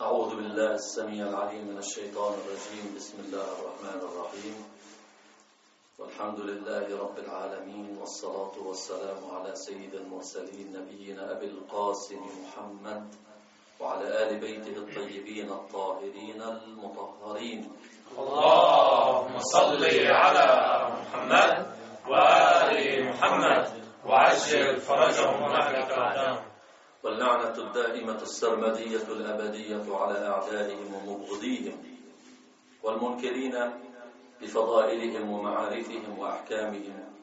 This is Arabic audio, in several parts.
أعوذ بالله السميع العليم من الشيطان الرجيم. بسم الله الرحمن الرحيم. والحمد لله رب العالمين، والصلاة والسلام على سيد المرسلين نبينا أبي القاسم محمد وعلى آل بيته الطيبين الطاهرين المطهرين. اللهم صل على محمد وآل محمد وعجل فرجهم ونحلك أعداءهم. واللعنة الدائمة السرمدية الأبدية على أعدائهم ومبغضيهم والمنكرين بفضائلهم ومعارفهم وأحكامهم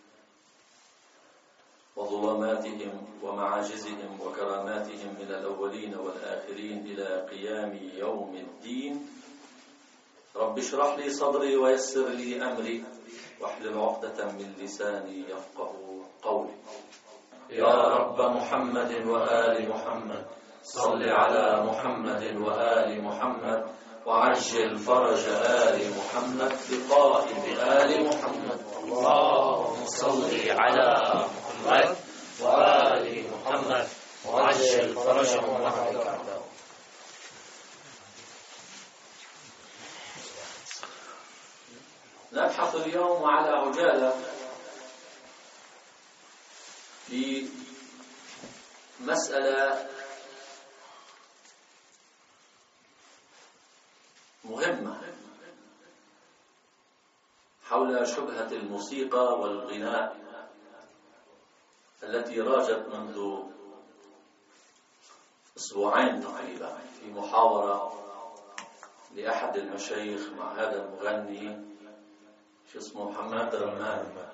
وظلماتهم ومعاجزهم وكراماتهم من الأولين والآخرين إلى قيام يوم الدين. رب اشرح لي صدري ويسر لي أمري واحلل عقدة من لساني يفقه قولي. يا رب محمد وآل محمد صل على محمد وآل محمد وعجل فرج آل محمد بقائد آل محمد. اللهم صل على محمد وآل محمد وعجل فرجهم ونحلك أعداءهم. نبحث اليوم على عجالة في مسألة مهمة حول شبهة الموسيقى والغناء التي راجت منذ أسبوعين تقريبا في محاورة لأحد المشايخ مع هذا المغني شو اسمه محمد رمان.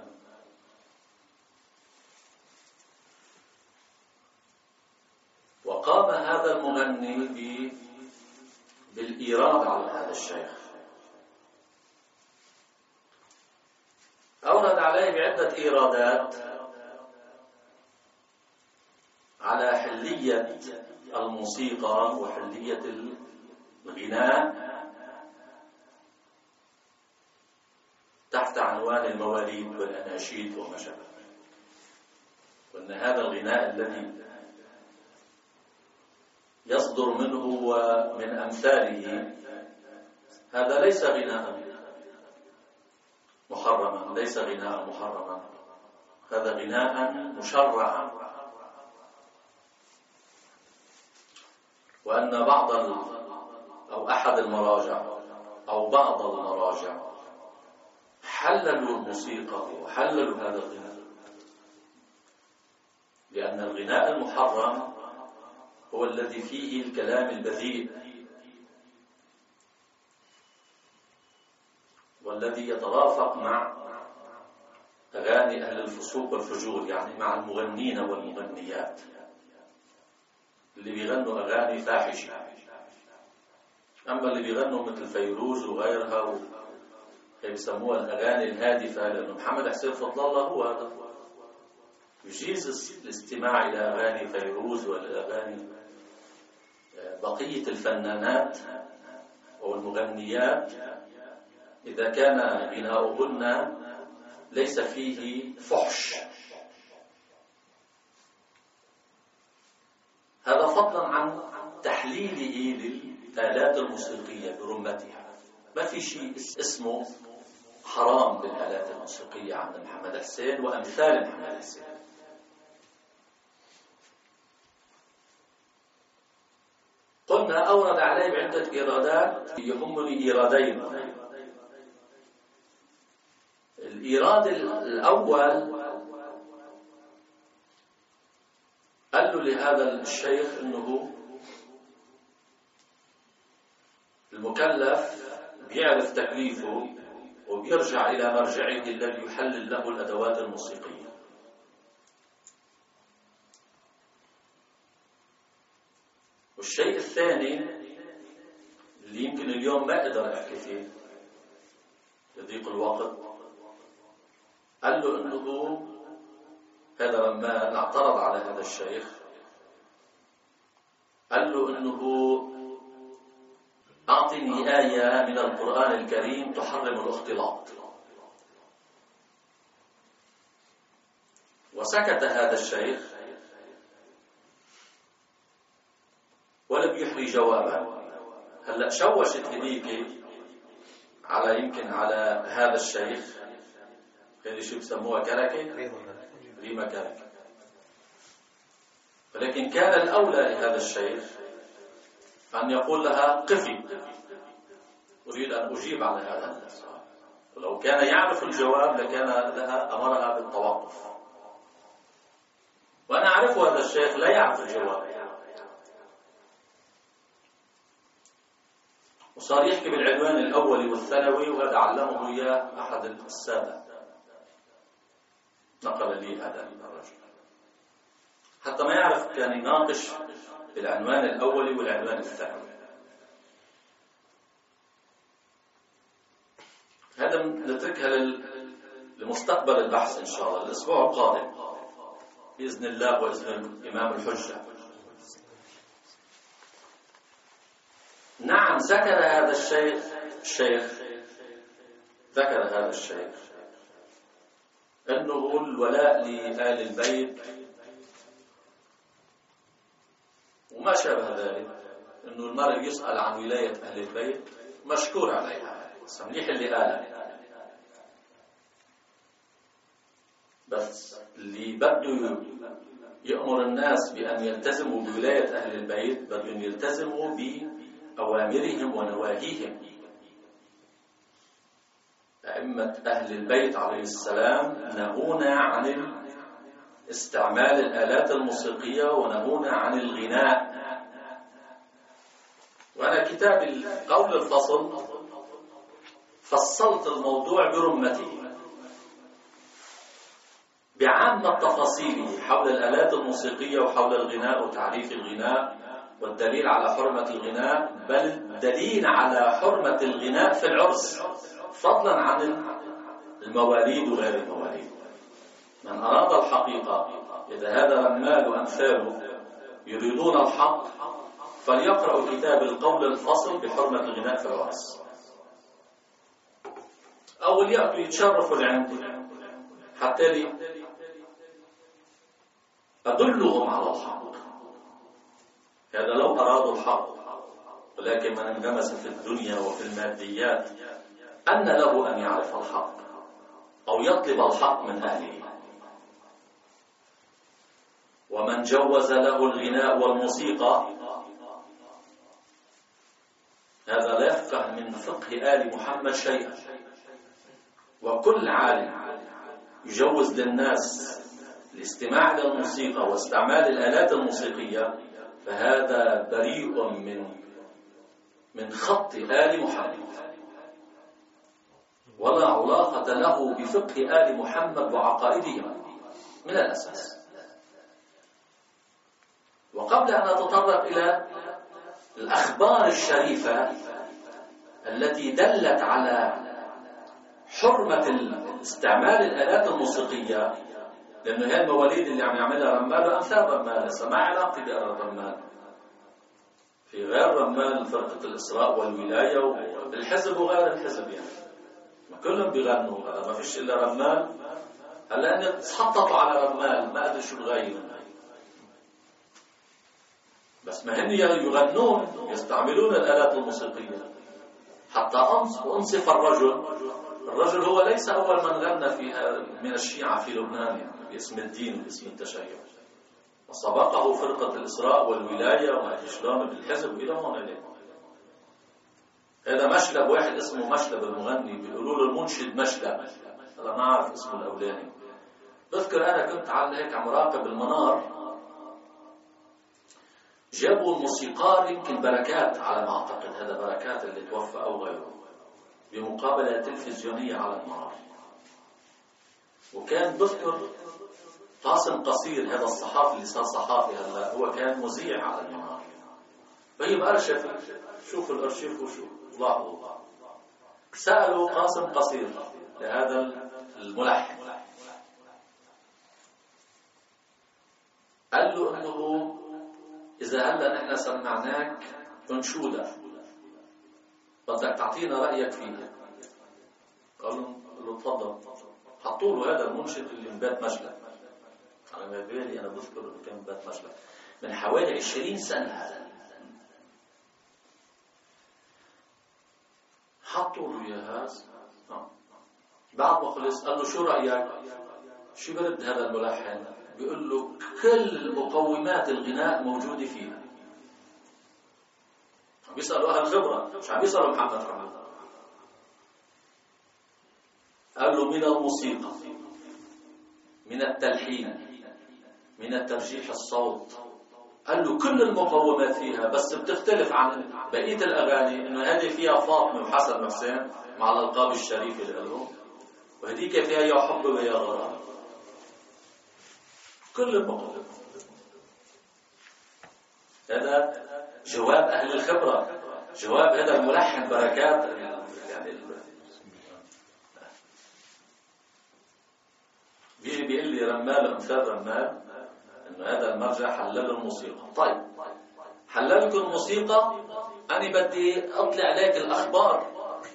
وقام هذا المغني بالإيراد على هذا الشيخ، أورد عليه بعدة إيرادات على حلية الموسيقى وحلية الغناء تحت عنوان المواليد والأناشيد وما شابه، وأن هذا الغناء الذي يصدر منه ومن أمثاله هذا ليس غناء محرما، ليس غناء محرما، هذا غناء مشرعا. وأن بعض أو أحد المراجع أو بعض المراجع حللوا الموسيقى وحللوا هذا الغناء، لأن الغناء المحرم هو الذي فيه الكلام البذيء والذي يترافق مع أغاني أهل الفسوق والفجور، يعني مع المغنين والمغنيات اللي بيغنوا أغاني فاحشة. أما اللي بيغنوا مثل فيروز وغيرها يسموها الأغاني الهادفة، لأنه محمد حسين فضل الله هو هذا يجيز الاستماع إلى أغاني فيروز والأغاني بقية الفنانات والمغنيات إذا كان غناؤهن ليس فيه فحش. هذا فضلا عن تحليله للآلات الموسيقية برمتها. ما في شيء اسمه حرام بالآلات الموسيقية عند محمد حسين وأمثال محمد حسين. قلنا أورد عليه بعدة إيرادات، يهمني إيرادين. الإيراد الأول قال له لهذا الشيخ أنه المكلف بيعرف تكليفه وبيرجع إلى مرجعه الذي يحلل له الأدوات الموسيقية. والشيء الثاني اللي يمكن اليوم ما أقدر أحكي فيه لضيق الوقت، قال له أنه هذا لما اعترض على هذا الشيخ قال له أنه أعطني آية من القرآن الكريم تحرم الاختلاط. وسكت هذا الشيخ ولا بيحري جوابا. هلا شوشت هديك على يمكن على هذا الشيخ، هذه شو بسموها كركه، ريما كركه. ولكن كان الأولى لهذا الشيخ أن يقول لها قفي، أريد أن أجيب على هذا السؤال. ولو كان يعرف الجواب لكان لها أمرها بالتوقف. وأنا أعرف هذا الشيخ لا يعرف الجواب، وصار يحكي بالعنوان الأولي والثانوي، وهذا علمه إياه أحد السادة نقل لي هذا الرجل، حتى ما يعرف كان يناقش بالعنوان الأولي والعنوان الثانوي. هذا نتركها لمستقبل البحث إن شاء الله الأسبوع القادم بإذن الله وإذن الإمام الحجة. نعم ذكر هذا الشيخ ذكر هذا الشيخ أنه الولاء لآل البيت وما شابه ذلك، أنه المرء يسأل عن ولاية أهل البيت مشكور عليها، سمليح اللي قالها. بس اللي بده يأمر الناس بأن يلتزموا بولاية أهل البيت بدهم يلتزموا بأوامرهم ونواهيهم. أئمة أهل البيت عليه السلام نهونا عن استعمال الآلات الموسيقية ونهونا عن الغناء. وأنا كتاب قول الفصل فصلت الموضوع برمته بعامة تفاصيله حول الآلات الموسيقية وحول الغناء وتعريف الغناء والدليل على حرمة الغناء، بل دليل على حرمة الغناء في العرس فضلا عن المواليد وغير المواليد. من أراد الحقيقة، إذا هذا رمال وأمثاله يريدون الحق فليقرأوا كتاب القول الفصل بحرمة الغناء في العرس، أو يأتوا يتشرفوا لعندي حتى أدلهم على الحق. هذا لو أرادوا الحق، ولكن من انغمس في الدنيا وفي الماديات أن له أن يعرف الحق أو يطلب الحق من أهله. ومن جوز له الغناء والموسيقى هذا لا يفقه من فقه آل محمد شيئا. وكل عالم يجوز للناس الاستماع إلى الموسيقى واستعمال الآلات الموسيقية فهذا بريء من خط آل محمد، ولا علاقة له بفقه آل محمد وعقائدهم من الأساس. وقبل أن أتطرق إلى الأخبار الشريفة التي دلت على حرمة استعمال الآلات الموسيقية، لأنه هي المواليد اللي عم يعملها رمال وأمثال رمال، لسه ما علاقة بالرمال، في غير رمال فرقة الإسراء والولاية والحزب وغير الحزب، يعني ما كلهم بيغنوا، هذا ما فيش إلا رمال. هلا أن تحططوا على رمال ما أدري شو الغير، بس ما هن يغنون يستعملون الآلات الموسيقية. حتى أنصف الرجل هو ليس أول من غنى فيها من الشيعة في لبنان، يعني باسم الدين وباسم التشيع، وسبقه فرقة الإسراء والولاية وما شلون بالحزب إلى هون إليه. هذا مشلب واحد اسمه مشلب المغني، بيقولوا له المنشد مشلب، أنا ما أعرف اسمه الأولاني. بذكر أنا كنت على هيك عم راقب المنار، جابوا الموسيقار يمكن بركات على ما أعتقد، هذا بركات اللي توفى أو غيره، بمقابلة تلفزيونية على المنار. وكان بذكر قاسم قصير، هذا الصحافي اللي صار صحافي هلا، هو كان مذيع على المنار. طيب أرشف، شوفوا الأرشيف وشوف لاحظوا، سألوا قاسم قصير لهذا الملحن، قال له أنه إذا هلا نحن سمعناك أنشودة بدك تعطينا رأيك فيها. قال له تفضل. حطوا له هذا المنشد اللي من بيت مشلب، على ما بالي أنا بذكر إنه كان من بيت مشلب من حوالي 20 سنة، هذا الناس. بعد ما خلص قال له شو رأيك؟ شو برد هذا الملحن؟ بيقول له كل مقومات الغناء موجودة فيها. عم بيسألوا أهل خبرة، مش عم بيسألوا محمد حمود. قال له من الموسيقى، من التلحين، من الترجيح الصوت. قال له كل المقومات فيها، بس بتختلف عن بقية الأغاني إنه هذه فيها فاطمة وحسن وحسين مع الألقاب الشريفة لهم، وهديك فيها يا حب ويا غرام. كل المقومات. هذا جواب أهل الخبرة، جواب هذا الملحن بركات. يعني بيجي بيقول لي رمال أمثال رمال إنه هذا المرجع حلل الموسيقى. طيب حلل لكم الموسيقى، أنا بدي أطلع عليك الأخبار.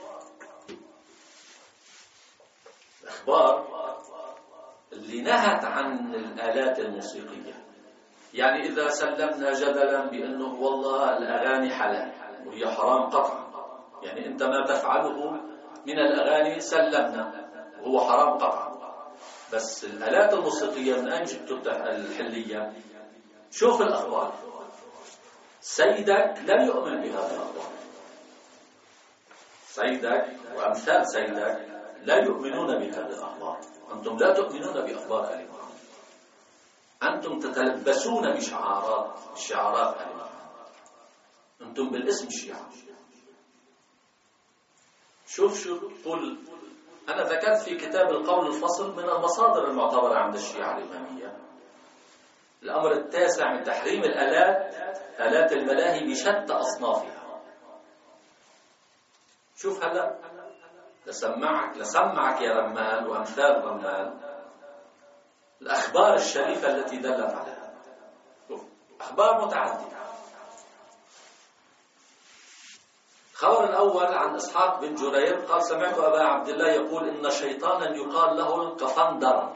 الأخبار اللي نهت عن الآلات الموسيقية. يعني إذا سلمنا جدلا بأنه والله الأغاني حلال وهي حرام قطعا، يعني أنت ما تفعله من الأغاني سلمنا وهو حرام قطعا، بس الآلات الموسيقية من أين جبت الحلية؟ شوف الأخبار. سيدك لا يؤمن بهذه الأخبار. سيدك وأمثال سيدك لا يؤمنون بهذه الأخبار. أنتم لا تؤمنون بأخبار آل محمد، أنتم تتلبسون بشعارات آل محمد. أنتم بالاسم شيعة. شوف قل. أنا ذكرت في كتاب القول الفصل من المصادر المعتبرة عند الشيعة الإمامية الأمر التاسع من تحريم آلات الملاهي بشتى أصنافها. شوف هلا لسمعك يا رمال وأمثال رمال الأخبار الشريفة التي دلت عليها. شوف أخبار متعددة. الخبر الأول عن إسحاق بن جرير قال سمعت أبا عبد الله يقول إن شيطانا يقال له القفندر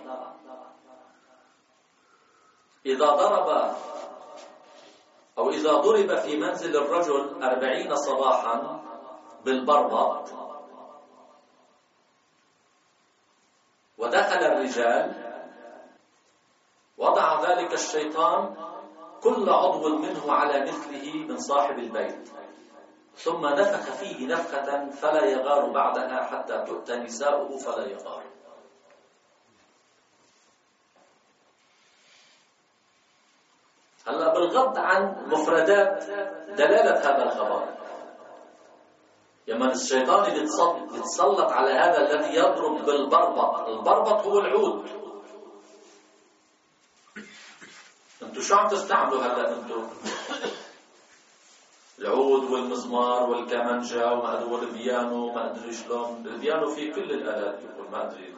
إذا ضرب في منزل الرجل 40 صباحا بالبربط ودخل الرجال وضع ذلك الشيطان كل عضو منه على مثله من صاحب البيت، ثم نفخ فيه نفخة فلا يغار بعدها حتى تؤتى نساؤه فلا يغار. هلا بالغض عن مفردات دلالة هذا الخبر، يمن الشيطان يتسلط على هذا الذي يضرب بالبربط. البربط هو العود. انتوا شو عم تستعملوا هلا؟ انتوا العود والمزمار والكمانجا وما ادري والبيانو ما ادري شلون. البيانو فيه كل الالات يقول ما ادري.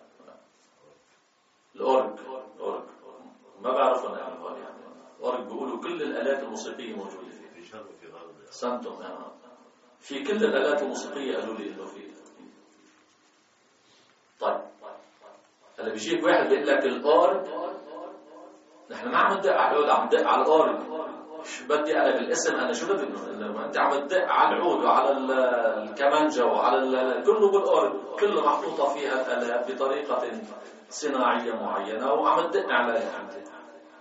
الاورج ما بعرفهم يعني. الاورج بيقولوا كل الالات الموسيقيه موجوده فيه. سنتم في كل الالات الموسيقيه قالوا لي انه فيه. طيب هلا بيجيك واحد بيقول لك الاورج، نحن ما عم ندق على العود، عم ندق على الاورج. شو بدي انا بالاسم؟ انا شو بدي انه انت عم تدق على العود وعلى الكمانجا وعلى كله بالاورج، كله محطوطه فيها الالات بطريقه صناعيه معينه وعم تدق عليها انت.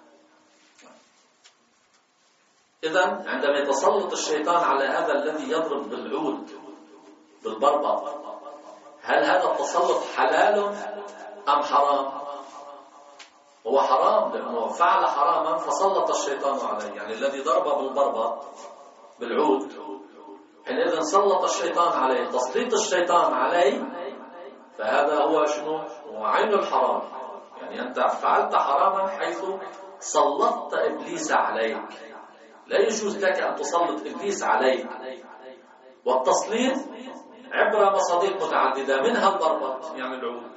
إذن عندما يتسلط الشيطان على هذا الذي يضرب بالعود بالبربط، هل هذا التسلط حلال أم حرام؟ هو حرام لأنه فعل حراما فسلط الشيطان عليه. يعني الذي ضرب بالبربط بالعود حينئذ سلط الشيطان عليه. تسليط الشيطان عليه فهذا هو شنو؟ هو عين الحرام. يعني أنت فعلت حراما حيث سلطت إبليس عليك. لا يجوز لك أن تسلط إبليس عليك. والتسليط عبر مصادر متعددة منها البربط يعني العود.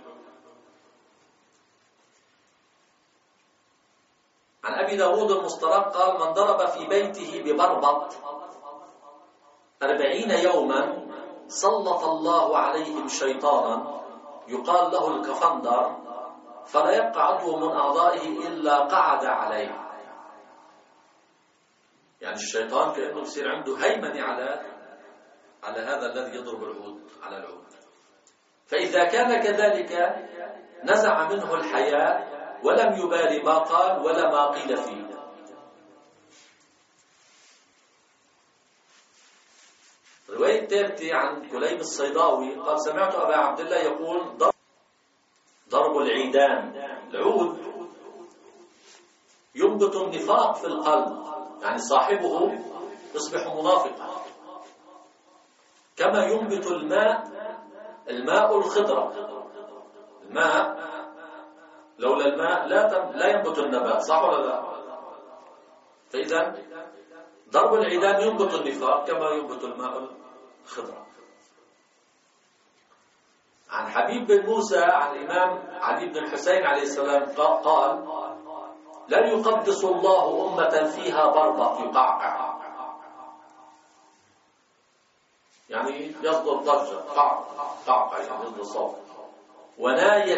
عن أبي داود المسترق قال من ضرب في بيته ببربط 40 يوما سلط الله عليه شيطانا يقال له الكفندر فلا يبقى عضو من أعضائه إلا قعد عليه. يعني الشيطان كأنه يصير عنده هيمنة على هذا الذي يضرب العود على العود. فإذا كان كذلك نزع منه الحياء ولم يبالي ما قال ولا ما قيل فيه. رواية تابتي عن كليب الصيداوي قال سمعت أبا عبد الله يقول ضرب العيدان، العود ينبت النفاق في القلب، يعني صاحبه يصبح منافقا، كما ينبت الماء الخضرة. الماء لولا الماء لا ينبت النبات، صح ولا لا؟ فإذا ضرب العيدان ينبت النفاق كما ينبت الماء الخضرة. عن حبيب بن موسى عن الإمام علي بن الحسين عليه السلام قال لن يقدس الله أمة فيها بربق يقعقع، يعني يصدر ضجة، قعقع يعني يصدر صوت، وناية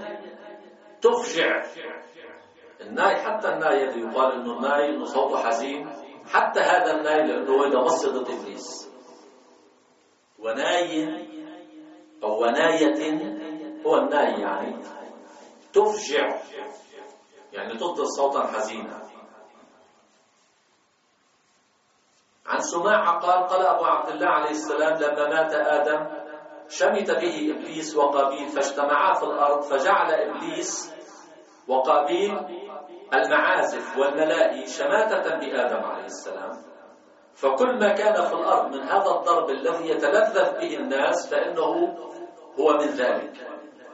تفجع. الناي، حتى الناي الذي يقال انه الناي انه صوته حزين، حتى هذا الناي لانه اذا مصدت ابليس. وناي او وناية هو الناي يعني تفجع، يعني تصدر صوتا حزينا. عن سماعة قال أبو عبد الله عليه السلام لما مات آدم شمت به إبليس وقابيل فاجتمعا في الأرض، فجعل إبليس وقابيل المعازف والملائي شماتة بآدم عليه السلام. فكل ما كان في الأرض من هذا الضرب الذي يتلذذ به الناس فإنه هو من ذلك،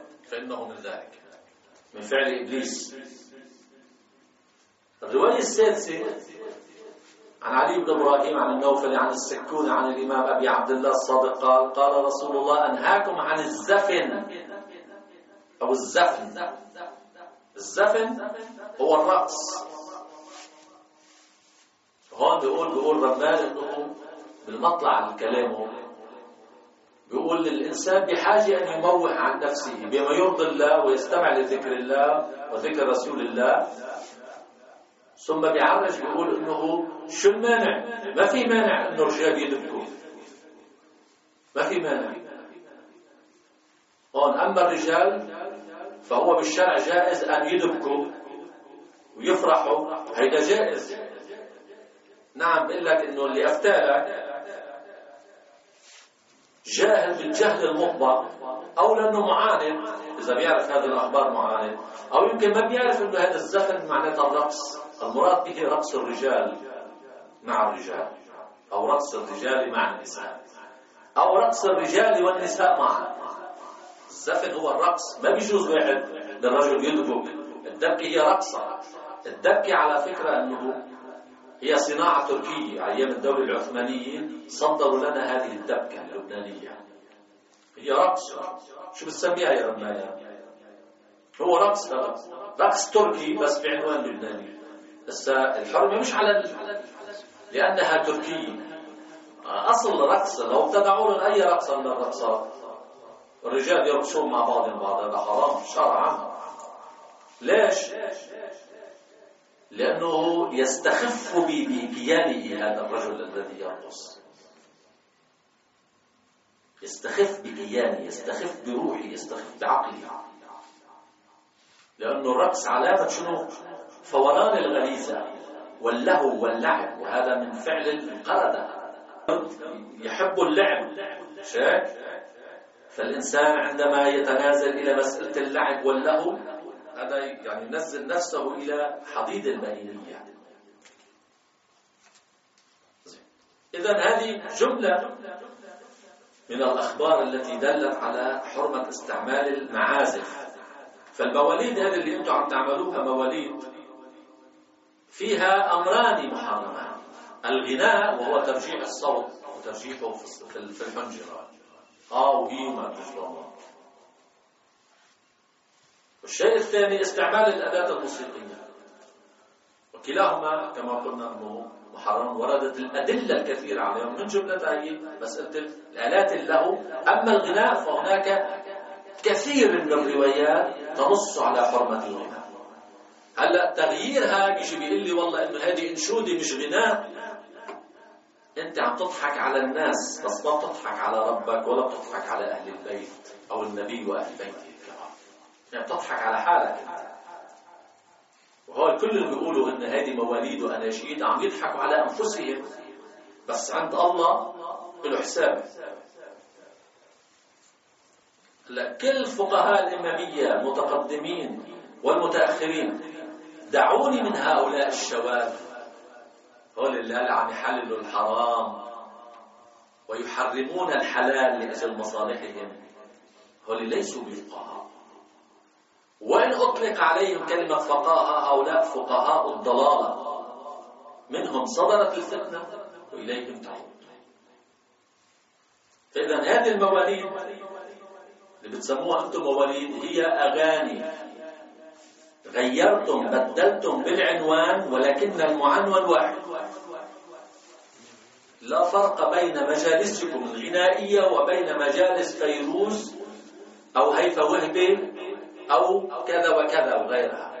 من فعل إبليس. الرواية السادسة عن علي بن إبراهيم عن النوفل عن السكون عن الإمام أبي عبد الله الصادق قال رسول الله أنهاكم عن الزفن أو الزفن. الزفن هو الرقص. هون بيقول رمال انه بالمطلع الكلام بيقول الإنسان بحاجة أن يموه عن نفسه بما يرضي الله ويستمع لذكر الله وذكر رسول الله. ثم بيعرج بيقول انه شو المانع؟ ما في مانع انه الرجال يدبكوا، ما في مانع هون. اما الرجال فهو بالشرع جائز ان يدبكوا ويفرحوا، هيدا جائز. نعم، بقول لك انه اللي افتالك جاهل بالجهل المطبق، او لانه معاند اذا بيعرف هذه الاخبار معاند، او يمكن ما بيعرف انه هذا الزفن معناته الرقص. المراد به رقص الرجال مع الرجال، او رقص الرجال مع النساء، او رقص الرجال والنساء معا. الزفن هو الرقص، ما بيجوز واحد للرجل يدبك. الدبكة هي رقصة. الدبكة على فكرة انه هي صناعة تركية. أيام الدولة العثمانية صدروا لنا هذه الدبكة اللبنانية، هي رقص. شو بتسميها يا رماية؟ هو رقص، رقص تركي بس بعنوان لبناني. بس الحرمة مش على لأنها تركية. أصل رقص لو ابتدعوا لهم أي رقصة من الرقصات الرجال يرقصون مع بعض، هذا حرام شرعا. ليش؟ لأنه يستخف بكيانه هذا الرجل الذي يرقص، يستخف بكيانه، يستخف بروحه، يستخف بعقله. لأنه الرقص علامة شنو؟ فوران الغريزة واللهو واللعب، وهذا من فعل القردة. يحب اللعب شاك. فالإنسان عندما يتنازل إلى مسألة اللعب واللهو هذا يعني ينزل نفسه إلى حضيض المهنية. إذن هذه جملة من الأخبار التي دلت على حرمة استعمال المعازف. فالمواليد هذه اللي أنتم عم تعملوها مواليد فيها أمران محرمان: الغناء وهو ترجيح الصوت وترجيحه في الحنجرة وهي ما تشربه. والشيء الثاني استعمال الآلات الموسيقية، وكلاهما كما قلنا أنه محرم. وردت الأدلة الكثيرة عليهم، من جملتها هي مسألة الآلات اللهو. أما الغناء فهناك كثير من الروايات تنص على حرمة الغناء. هلا تغييرها بيجي بيقول لي والله انه هذه انشوده مش غناء. أنت عم تضحك على الناس، بس ما بتضحك على ربك ولا بتضحك على أهل البيت أو النبي وأهل بيته الكرام، يعني بتضحك على حالك أنت. وهو الكل اللي بيقولوا إن هذه مواليد وأناشيد عم يضحكوا على أنفسهم، بس عند الله له حساب. كل فقهاء الإمامية المتقدمين والمتأخرين دعوني من هؤلاء الشواذ، هؤلاء اللي عم يحللوا الحرام ويحرمون الحلال لأجل مصالحهم، هؤلاء ليسوا بفقهاء. وإن أطلق عليهم كلمة فقهاء، هؤلاء فقهاء الضلالة، منهم صدرت الفتنة وإليهم تعود. فإذا هذه المواليد اللي بتسموها أنتم مواليد هي أغاني غيرتم بدلتم بالعنوان، ولكن المعنون واحد. لا فرق بين مجالسكم الغنائية وبين مجالس فيروز أو هيفا وهبي أو كذا وكذا وغيرها.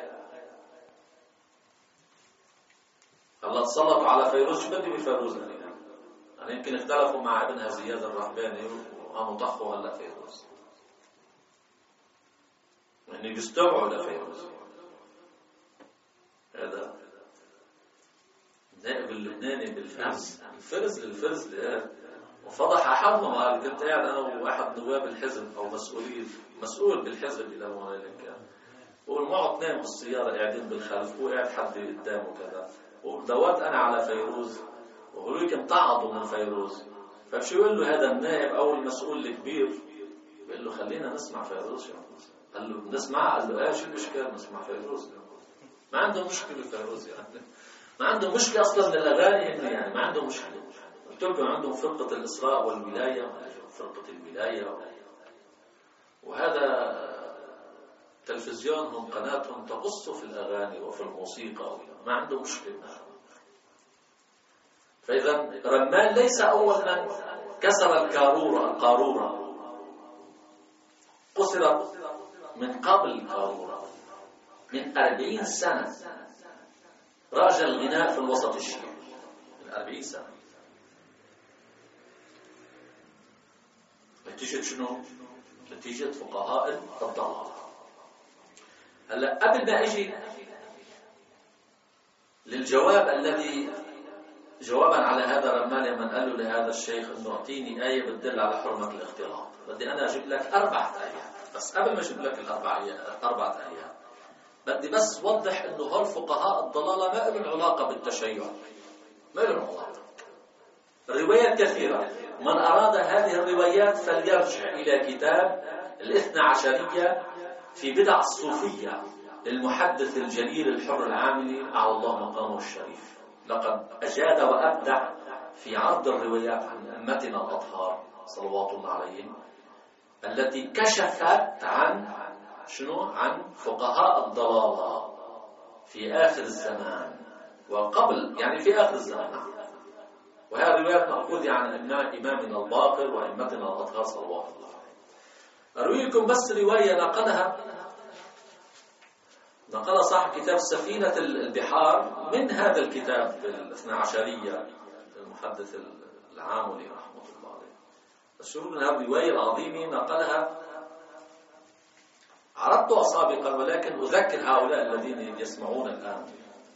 الله تسلطوا على فيروز، شو بدي بفيروز؟ أنا يمكن اختلفوا مع ابنها زياد الرحباني وقاموا طخوا هلا فيروز، يعني بيستمعوا لفيروز. هذا النائب اللبناني بالفرز، الفرز وفضح أحدهم. قال كنت قاعد أنا وواحد نواب الحزب أو مسؤول بالحزب إلى هنالك، بقول معه اثنين بالسيارة قاعدين بالخلف وقاعد حد قدامه كذا، ودورت أنا على فيروز وهوليك امتعضوا من فيروز. فشو يقول له هذا النائب أو المسؤول الكبير؟ بيقول له خلينا نسمع فيروز. قال له نسمع؟ قال له شو المشكلة نسمع فيروز؟ ما عنده مشكلة فيروز، يعني ما عنده مشكلة أصلا من الأغاني، إنه يعني ما عنده مشكلة. قلت لكم عندهم فرقة الإسراء والولاية، فرقة الولاية، وهذا تلفزيونهم قناتهم تغص في الأغاني وفي الموسيقى، ما عنده مشكلة. فإذا رمان ليس أول من كسر القارورة، قصرت من قبل القارورة من 40 سنة. راجع الغناء في الوسط الشيعي من 40 سنة. نتيجة شنو؟ نتيجة فقهاء الضلال. هلا قبل ما اجي للجواب الذي جوابا على هذا رمان لما قال له لهذا الشيخ انه اعطيني آية بتدل على حرمة الاختلاط، بدي انا اجيب لك 4 آيات. بس قبل ما اجيب لك ال4 آيات بدي بس وضح انه هالفقهاء الضلالة ما لهم علاقة بالتشيع، ما لهم علاقة. الروايات كثيرة، من أراد هذه الروايات فليرجع إلى كتاب الاثنى عشرية في بدع الصوفية للمحدث الجليل الحر العاملي على الله مقامه الشريف. لقد أجاد وأبدع في عرض الروايات عن أئمتنا الأطهار صلوات الله عليهم، التي كشفت عن شنو؟ عن فقهاء الضلالة في آخر الزمان وقبل، يعني في آخر الزمان. وهذه الروايات مأخوذة عن إمامنا الباقر وأئمتنا الأطهار صلوات الله عليهم. أروي لكم بس رواية نقلها صاحب كتاب سفينة البحار من هذا الكتاب الاثنى عشرية المحدث العاملي رحمه الله عليه. بس شوفوا من هذه الرواية العظيمة نقلها، عرضتها سابقا ولكن أذكر هؤلاء الذين يسمعون الآن.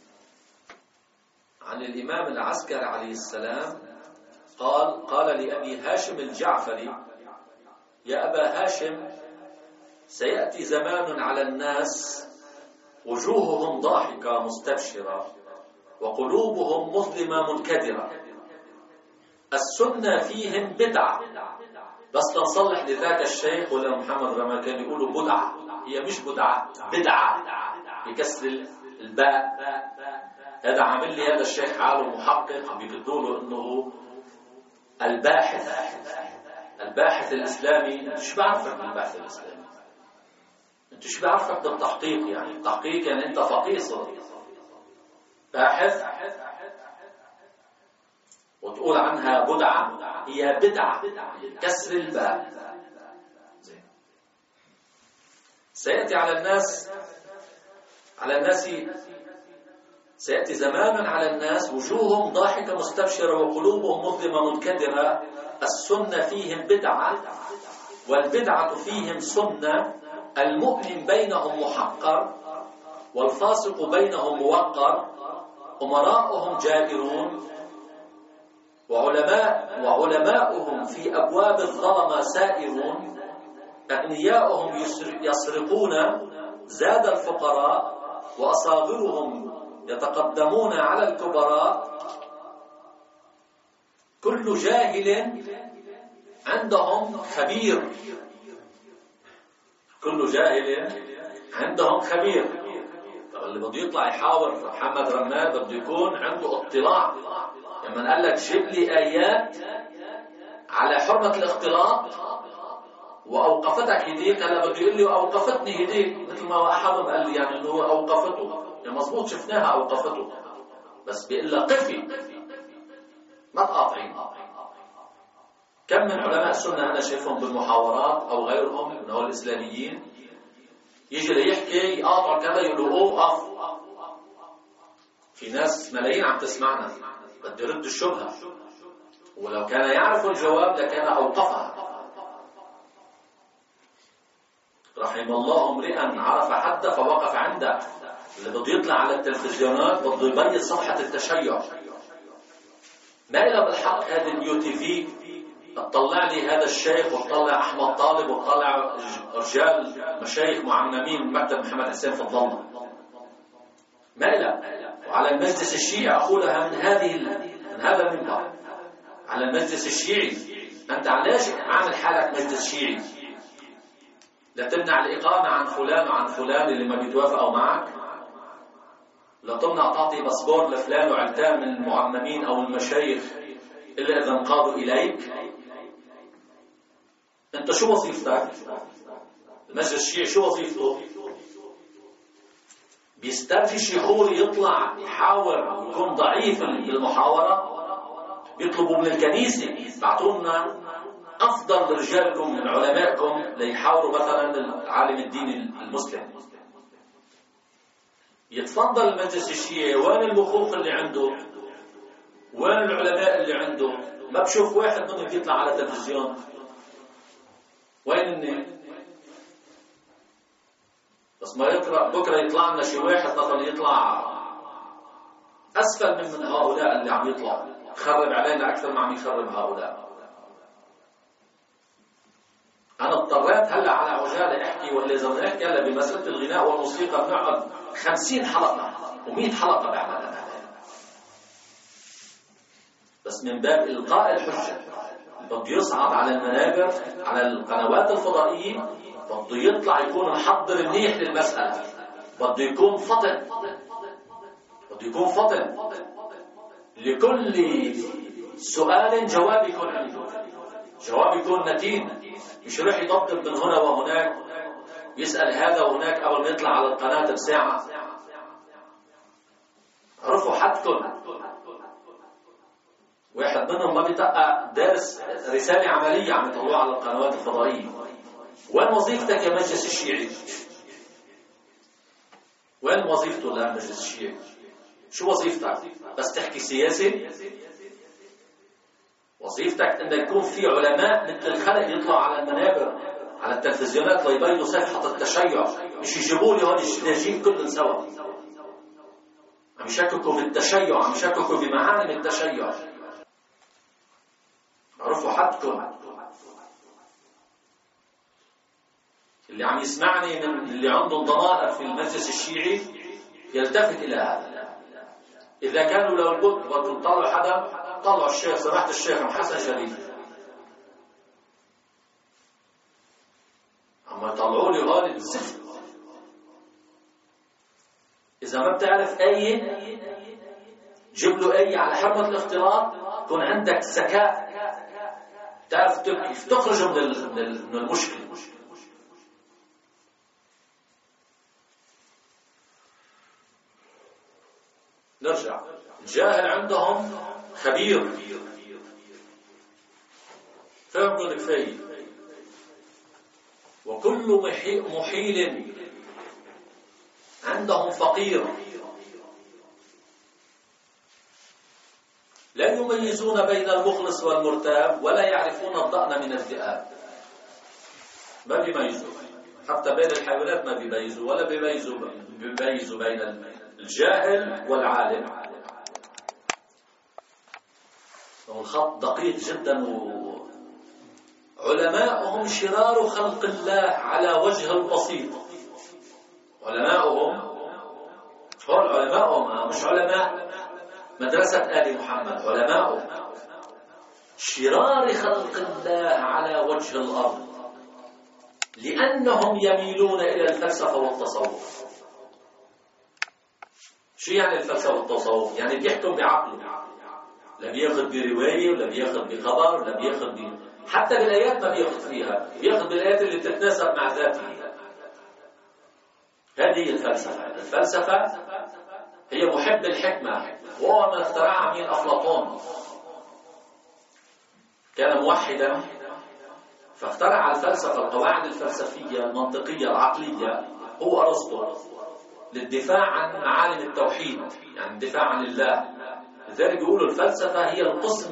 عن الإمام العسكري عليه السلام قال لأبي هاشم الجعفري: يا أبا هاشم، سيأتي زمان على الناس وجوههم ضاحكة مستبشرة وقلوبهم مظلمة منكدرة، السنة فيهم بدعة. بس تنصلح لذاك الشيخ ولا محمد رمال كان يقولوا بدعة، هي مش بدعة بكسر الباء. هذا عامل لي هذا الشيخ عالم محقق بيقولوا له انه الباحث الاسلامي. انت شو بعرفك بالبحث الاسلامي؟ انت شو بعرفك بالتحقيق؟ يعني التحقيق يعني انت فقيه صدق باحث وتقول عنها بدعة، هي بدعة كسر الباء. سيأتي على الناس سيأتي زمان على الناس وجوههم ضاحكة مستبشرة وقلوبهم مظلمة منكدرة، السنة فيهم بدعة والبدعة فيهم سنة، المؤمن بينهم محقر والفاسق بينهم موقر، أمراؤهم جائرون وعلماؤهم في أبواب الظلمة سائرون، أغنياؤهم يسرقون زاد الفقراء، وأصاغرهم يتقدمون على الكبراء، كل جاهل عندهم خبير، كل جاهل عندهم خبير. اللي بده يطلع يحاور محمد رماد بده يكون عنده اطلاع. لما قال لك جيب لي آيات على حرمة الاختلاط وأوقفتك هديك، هلا بده يقول لي أوقفتني هديك، مثل ما أحدهم قال لي يعني إنه أوقفته، يعني مضبوط شفناها أوقفته، بس بيقول لك قفي ما تقاطعين. كم من علماء السنة أنا شايفهم بالمحاورات أو غيرهم من هؤلاء الإسلاميين يجي ليحكي يقاطع كذا يقولوا أوقف. في ناس ملايين عم تسمعنا بده يرد الشبهة، ولو كان يعرف الجواب لكان أوقفها. رحم الله امرئا عرف حده فوقف عنده. اللي بده يطلع على التلفزيونات بده يبيض صفحة التشيع. ما إلا بالحق هذه اليو تي في تطلع لي هذا الشيخ وتطلع أحمد طالب وتطلع رجال مشايخ معممين من مكتب محمد حسين في الظلمة. ما إلا. وعلى المجلس الشيعي أقولها من هذا المنبر، على المجلس الشيعي، أنت علاش عامل حالك مجلس شيعي؟ لا تمنع الإقامة عن فلان وعن فلان اللي ما بيتوافقوا معك، لا تمنع تعطي باسبور لفلان وعلتان من المعممين أو المشايخ إلا إذا انقادوا إليك. أنت شو وظيفتك؟ المجلس الشيعي شو وظيفته؟ بيسترجي شيخور يطلع يحاور ويكون ضعيف بالمحاورة، بيطلبوا من الكنيسة بعطونا أفضل رجالكم من علمائكم ليحاوروا مثلا العالم الديني المسلم. يتفضل المجلس الشيعي، وين المخوخ اللي عنده؟ وين العلماء اللي عنده؟ ما بشوف واحد منهم يطلع على التلفزيون. وين الناس؟ بس ما يقرأ بكرة يطلع لنا شي واحد مثلا يطلع أسفل من هؤلاء اللي عم يطلع، خرب علينا أكثر ما عم يخرب هؤلاء. أنا اضطريت هلا على عجالة أحكي، ولا إذا بدنا نحكي هلا بمسألة الغناء والموسيقى بنقعد 50 حلقة و100 حلقة بعملها، بس من باب إلقاء الحجة. بده يصعد على المنابر على القنوات الفضائية، بده يطلع يكون محضر منيح للمسألة، بده يكون فطن، بده يكون فطن لكل سؤال جواب يكون عنده، جواب يكون متين، مش رح يطبطب من هنا وهناك يسأل هذا وهناك قبل ما يطلع على القناة بساعة. عرفوا حدكم. واحد منهم ما بيتقى دارس رسالة عملية عم يطلعوها على القنوات الفضائية. وين وظيفتك يا مجلس الشيعي؟ وين وظيفته للمجلس الشيعي؟ شو وظيفتك؟ بس تحكي سياسة؟ وظيفتك أن يكون في علماء مثل الخلق يطلعوا على المنابر على التلفزيونات ليبيضوا صفحة التشيع، مش يجيبوا لي هون الشداجين كلهم سوا عم يشككوا بالتشيع، عم يشككوا بمعالم التشيع. عرفوا حدكم. اللي عم يسمعني من اللي عندهم ضمائر في المجلس الشيعي يلتفت إلى هذا. إذا كانوا لو البد بدهم يطلعوا حدا، طلعوا الشيخ سماحة الشيخ حسن شريف. عم يطلعوا لي هون الزفت. إذا ما بتعرف آية جيب له آية على حرمة الاختلاط، يكون عندك ذكاء تعرف كيف تخرج من المشكلة. نرجع. الجاهل عندهم خبير، فهمتوا كفاية. وكل محيل عندهم فقير. لا يميزون بين المخلص والمرتاب ولا يعرفون الضأن من الذئاب. ما بيميزوا، حتى بين الحيوانات ما بيميزوا، ولا بيميزوا بين الجاهل والعالم. الخط دقيق جدا. علماؤهم شرار خلق الله على وجه البسيط. علماؤهم هول علماؤهم مش علماء مدرسة آل محمد، علماؤهم شرار خلق الله على وجه الأرض، لأنهم يميلون إلى الفلسفة والتصوف. شو يعني الفلسفة والتصوف؟ يعني بيحكم بعقله، لا بياخذ برواية ولا بياخذ بخبر ولا بياخذ حتى بالآيات ما بياخذ فيها، بياخذ بالآيات اللي تتناسب مع ذاته. هذه الفلسفة. الفلسفة هي محب الحكمة، وهو من اخترعها مين؟ أفلاطون. كان موحدا فاخترع الفلسفة، القواعد الفلسفية المنطقية العقلية، هو أرسطو، للدفاع عن معالم التوحيد، يعني الدفاع عن الله. لذلك يقولوا الفلسفة هي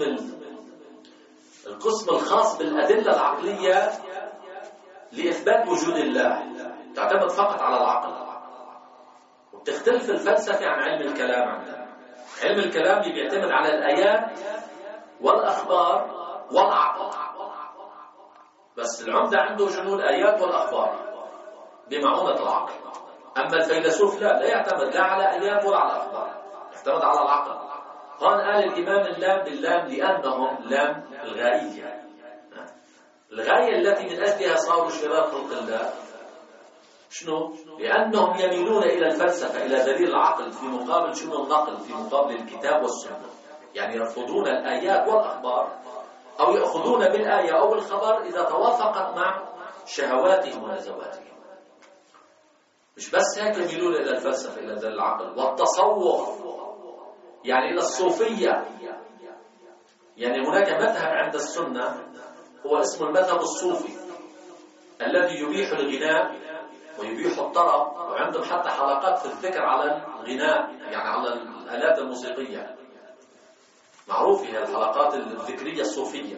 القسم الخاص بالأدلة العقلية لإثبات وجود الله، تعتمد فقط على العقل. وبتختلف الفلسفة عن علم الكلام. عندنا علم الكلام بيعتمد على الآيات والأخبار والعقل، بس العمدة عنده شنو؟ الآيات والأخبار بمعونة العقل. أما الفيلسوف لا يعتمد لا على آيات ولا على أخبار، يعتمد على العقل. قال الإمام اللام باللام لأنهم لام الغائية، الغاية التي من أجلها صاروا شرار خلق الله. شنو؟ لأنهم يميلون إلى الفلسفة، إلى دليل العقل في مقابل شنو؟ النقل، في مقابل الكتاب والسنة. يعني يرفضون الآيات والأخبار، أو يأخذون بالآية أو بالخبر إذا توافقت مع شهواتهم ونزواتهم. مش بس هيك يميلون إلى الفلسفة، إلى دليل العقل والتصوف، يعني إلى الصوفية. يعني هناك مذهب عند السنة هو اسمه المذهب الصوفي، الذي يبيح الغناء ويبيح الطرب، وعندهم حتى حلقات في الذكر على الغناء، يعني على الآلات الموسيقية. معروفة هي الحلقات الذكرية الصوفية،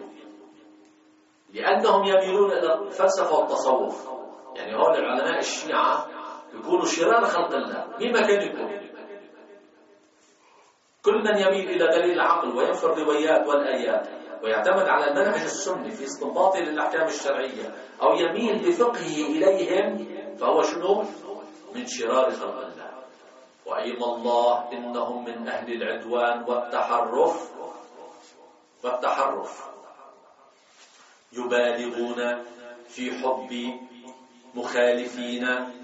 لأنهم يميلون إلى الفلسفة والتصوف. يعني هؤلاء العلماء الشيعة يكونوا شرار خلق الله، مين ما كان يكون. كل من يميل إلى دليل العقل وينفر الروايات والآيات ويعتمد على المنهج السني في استنباطه للأحكام الشرعية، أو يميل بفقهه إليهم، فهو شنو؟ من شرار خلق الله. وأيم الله إنهم من أهل العدوان والتحرف يبالغون في حب مخالفين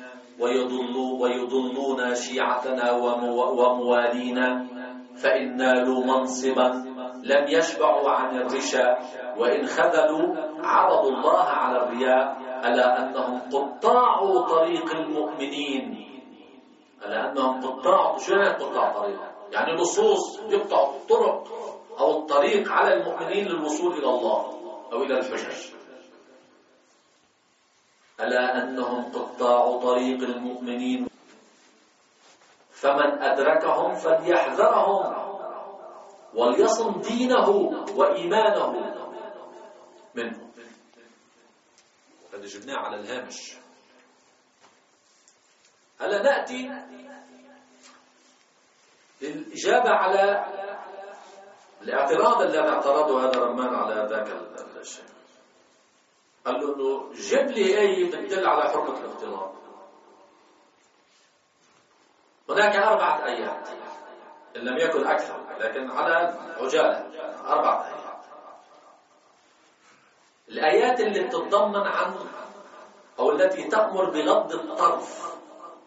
ويضلون شيعتنا وموالينا، فإن نالوا منصبا لم يشبعوا عن الرشا، وإن خذلوا عرضوا الله على الرياء، ألا أنهم قطاع طريق المؤمنين. ألا أنهم قطاع، شو يعني قطاع طريق؟ يعني لصوص يقطع الطرق أو الطريق على المؤمنين للوصول إلى الله أو إلى الحجج. ألا أنهم قطاع طريق المؤمنين، فمن أدركهم فليحذرهم وليصن دينه وإيمانه منهم. قد جبناه على الهامش. هلا نأتي للإجابة على الاعتراض الذي اعترضه هذا رمان على ذاك الشيء. قال له إنه جيب لي آية بتدل على حرمة الاختلاط. هناك 4 آيات إن لم يكن أكثر، لكن على عجالة 4 آيات. الآيات اللي بتتضمن عن أو التي تأمر بغض الطرف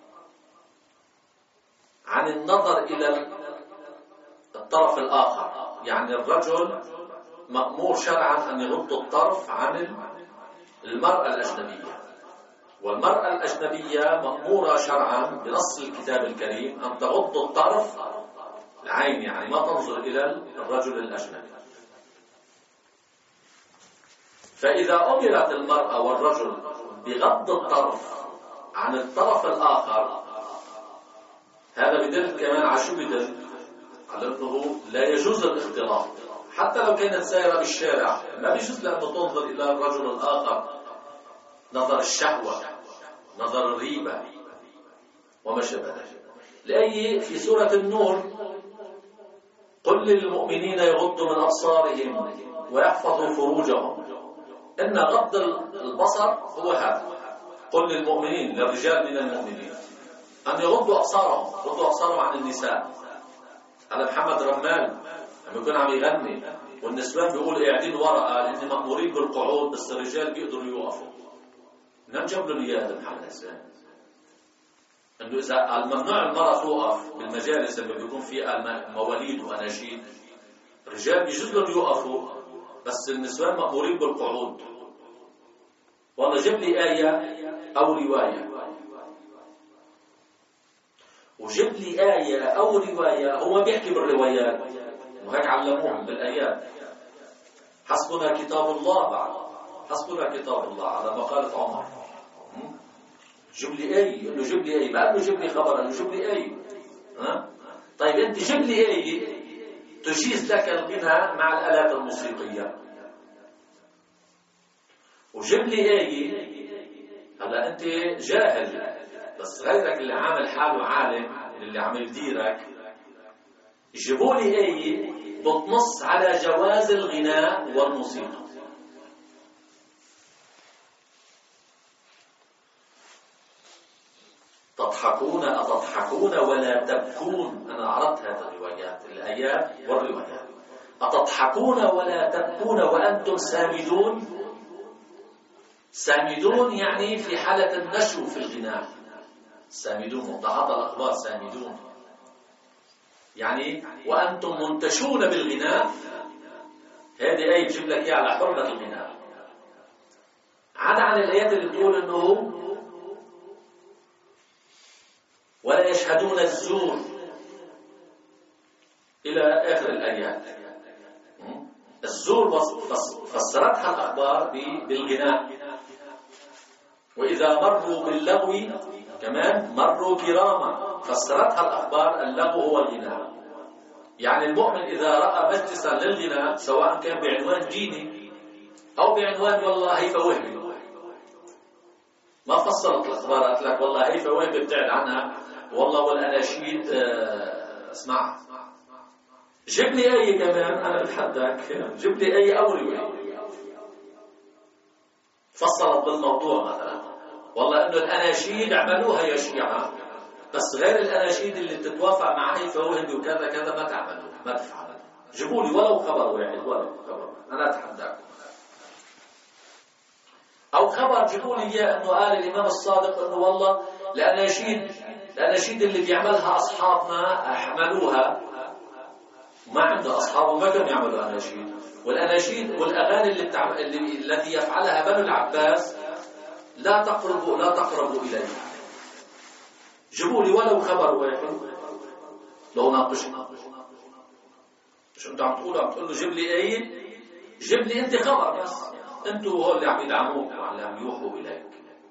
عن النظر إلى الطرف الآخر. يعني الرجل مأمور شرعا أن يغض الطرف عن المرأة الأجنبية، والمرأة الأجنبية مأمورة شرعا بنص الكتاب الكريم أن تغض الطرف العين، يعني ما تنظر إلى الرجل الأجنبي. فإذا أمرت المرأة والرجل بغض الطرف عن الطرف الآخر، هذا بدل كمان على شو بدل؟ على أنه لا يجوز الاختلاط، حتى لو كانت سائرة بالشارع ما بيجوز لأنه تنظر إلى الرجل الآخر نظر الشهوة، نظر الريبة وما شابه ذلك. لأي في سورة النور قل للمؤمنين يغضوا من أبصارهم ويحفظوا فروجهم. إن غض البصر هو هذا. قل للمؤمنين، للرجال من المؤمنين، أن يغضوا أبصارهم، يغضوا أبصارهم عن النساء. على محمد رمال لما يكون عم يغني والنسوان بيقولوا قاعدين وراء لأن مأمورين بالقعود بس الرجال بيقدروا يوقفوا. نعم جاب له إياه محمد حسين إنه إذا الممنوع المرأة توقف بالمجالس اللي بيكون فيها مواليد وأناشيد، الرجال بيجوز لهم يوقفوا بس النسوان مأمورين بالقعود. والله جاب لي آية أو رواية، وجاب لي آية أو رواية هو بيحكي بالروايات وهيك علموهم بالآيات. حسبنا كتاب الله، بعد حسبنا كتاب الله على مقالة عمر. جيب لي آية، يقول له جيب لي آية، ما قال له جيب لي خبر، قال له جيب لي آية. طيب أنت جيب لي آية تجيز لك الغنى مع الآلات الموسيقية، وجيب لي آية. هلا أنت جاهل بس غيرك اللي عامل حاله عالم اللي عم يديرك يجيبوا لي آية بتنص على جواز الغناء والموسيقى. تضحكون أتضحكون ولا تبكون. أنا عرضت هذه الروايات، الآيات والروايات. أتضحكون ولا تبكون وأنتم سامدون. سامدون يعني في حالة النشو في الغناء. سامدون مضاعف الأخبار، سامدون يعني وأنتم منتشون بالغناء. هذه آية بجيب لك إياها على حرمة الغناء. عدا عن الآيات اللي بتقول إنه ولا يشهدون الزور إلى آخر الآيات. الزور فسرتها الأخبار بالغناء. وإذا مروا باللغو كمان مروا كراما، فسرتها الأخبار اللغو هو الغناء. يعني المؤمن إذا رأى مجلسا للغناء سواء كان بعنوان ديني أو بعنوان والله هيفا وهبي، ما فصلت الأخبار قالت لك والله هيفا وهبي ابتعد عنها، والله والأناشيد اسمعها. جيب لي آية كمان، أنا بتحداك جيب لي آية أو رواية فصلت بالموضوع. مثلا والله إنه الأناشيد اعملوها يا شيعة، بس غير الأناشيد اللي تتوافق مع هيفا وهبي وكذا كذا ما تعملوها، ما تفعلوا. جيبوا لي ولو خبر واحد، ولو خبر، أنا أتحداكم. أو خبر جيبوا لي إياه إنه قال الإمام الصادق إنه والله الأناشيد اللي بيعملها أصحابنا أحملوها، ما عنده أصحابه ما كانوا يعملوا أناشيد. والأناشيد والأغاني التي يفعلها بنو العباس لا تقربوا إليها. جيبوا لي ولو خبر واحد لو ناقشنا. مش أنتوا عم تقولوا جيب لي آية، جيب لي أنت خبر بس. أنتوا هو اللي عم يدعموك وعلى عم يوحوا إليك.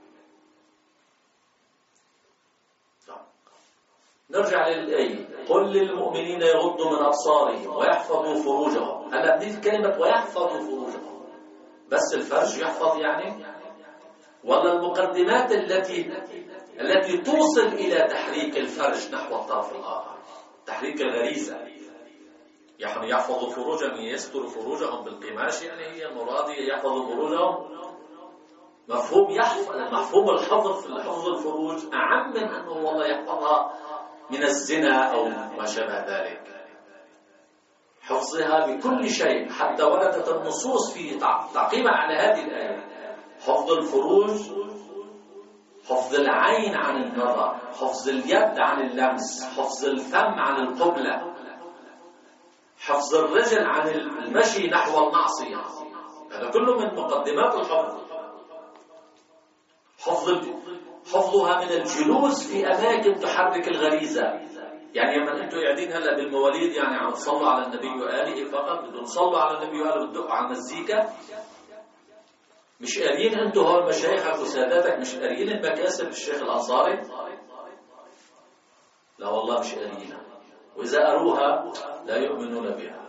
نرجع للآية. قل للمؤمنين يغضوا من أبصارهم ويحفظوا فروجهم. هلا بديت كلمة ويحفظوا فروجهم، بس الفرج يحفظ يعني، ولا المقدمات التي توصل إلى تحريك الفرج نحو الطرف الآخر، تحريك الغريزة. يعني يحفظوا فروجهم يستروا فروجهم بالقماش، يعني هي مرادية يحفظوا فروجهم. مفهوم الحفظ في حفظ الفروج أعم من أنه والله يحفظها من الزنا أو ما شابه ذلك. حفظها بكل شيء، حتى وردت النصوص في تعقيبا على هذه الآية. حفظ الفروج، حفظ العين عن النظر، حفظ اليد عن اللمس، حفظ الفم عن القبلة، حفظ الرجل عن المشي نحو المعصية. هذا كله من مقدمات الحفظ. حفظها من الجلوس في أماكن تحرك الغريزة. يعني لما أنتم قاعدين هلا بالمواليد يعني عم تصلوا على النبي وآله فقط، بدهم تصلوا على النبي وآله وتدقوا على المزيكا. مش قاريين أنتم هول مشايخك وساداتك، مش قاريين المكاسب الشيخ الأنصاري؟ لا والله مش قاريينها. وإذا أروها لا يؤمنون بها.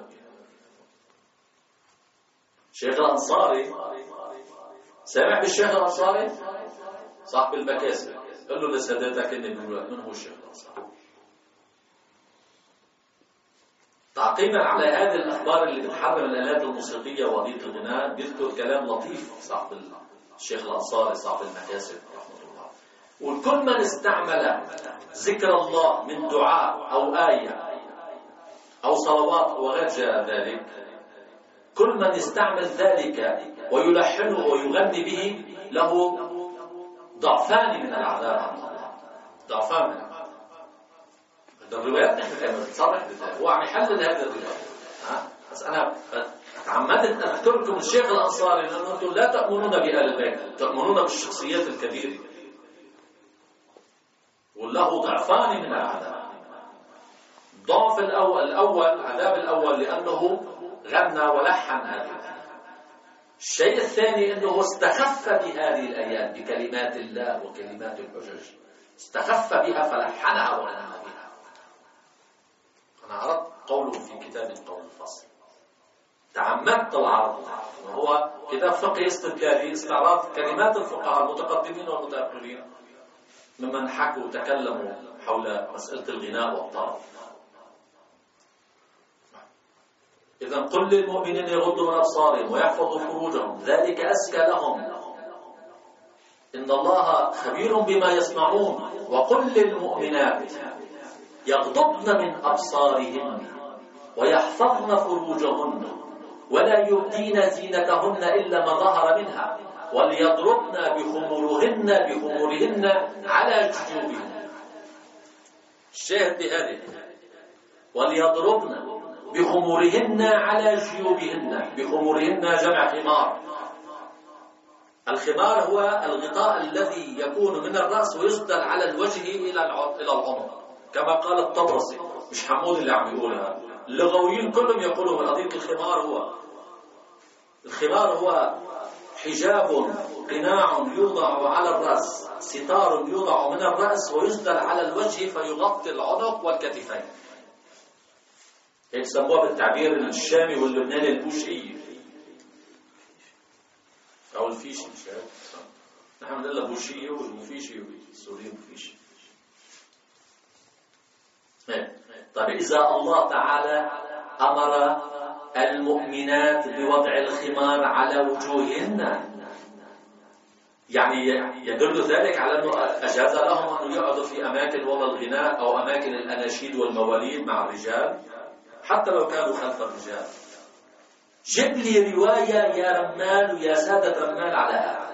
الشيخ الأنصاري، سامع بالشيخ الأنصاري صاحب المكاسب، قال له لسادتك إني بقول لك من هو الشيخ الأنصاري. تعقيبا على هذه الأخبار اللي بتحرم الآلات الموسيقية وأغنية الغناء، بيذكر كلام لطيف صاحب الشيخ الأنصاري صاحب المكاسب رحمه الله. وكل من استعمل ذكر الله من دعاء أو آية أو صلوات وغير ذلك، كل من يستعمل ذلك ويلحنه ويغني به له ضعفان من العذاب عند الله. ضعفان من العذاب. الروايات نحن كما بتصرح بذلك، هو عم يحلل هذه الروايات. بس أنا تعمدت أن أذكركم الشيخ الأنصاري لأنه أنتم لا تأمنون بآل البيت، تأمنون بالشخصيات الكبيرة، وله ضعفان من العذاب. الضعف الأول العذاب الأول لأنه غنى ولحن هذه الآيات. الشيء الثاني أنه استخف بهذه الآيات بكلمات الله وكلمات الحجج، استخف بها فلحنها وغنى بها. أنا عرضت قوله في كتاب قول الفصل، تعمدت العرض، وهو كتاب فقه استدلالي استعراض كلمات الفقهاء المتقدمين والمتأخرين ممن حكوا وتكلموا حول مسألة الغناء والطرب. إذا قل للمؤمنين يغضوا من أبصارهم ويحفظوا فروجهم ذلك أزكى لهم إن الله خبير بما يصنعون. وقل للمؤمنات يغضضن من أبصارهن ويحفظن فروجهن ولا يبدين زينتهن إلا ما ظهر منها وليضربن بخمورهن على جيوبهن. الشاهد بهذه وليضربن بخمورهن على جيوبهن. بخمورهن جمع خمار. الخمار هو الغطاء الذي يكون من الرأس ويسدل على الوجه إلى العنق، كما قال الطبرسي، مش حمود اللي عم يقولها، اللغويين كلهم يقولوا من قضية الخمار هو حجاب قناع يوضع على الرأس، ستار يوضع من الرأس ويسدل على الوجه فيغطي العنق والكتفين. هيك سموها بالتعبير الشامي واللبناني البوشية أو الفيشي. نحن بنقول بوشية والمفيشي والسوريين مفيشي. طيب إذا الله تعالى أمر المؤمنات بوضع الخمار على وجوههن، يعني يدل ذلك على أنه أجاز لهم أن يقعدوا في أماكن وضع الغناء أو أماكن الأناشيد والمواليد مع الرجال حتى لو كانوا خلف الرجال. جيب لي رواية يا رمال ويا سادة رمال على هذا.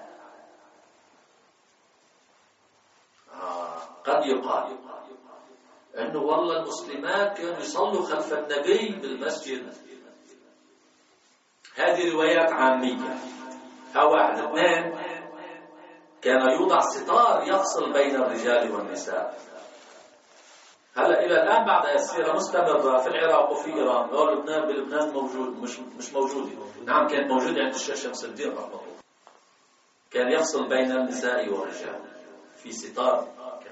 قد يقال أنه والله المسلمات كانوا يصلوا خلف النبي بالمسجد. هذه روايات عامية. واحد. اثنين، كان يوضع ستار يفصل بين الرجال والنساء. هلا إلى الآن بعد السيرة مستمرة في العراق وفي إيران ولبنان. بلبنان موجود مش موجودة. نعم كانت موجودة عند الشيخ شمس الدين رحمه الله. كان يفصل بين النساء والرجال في ستار.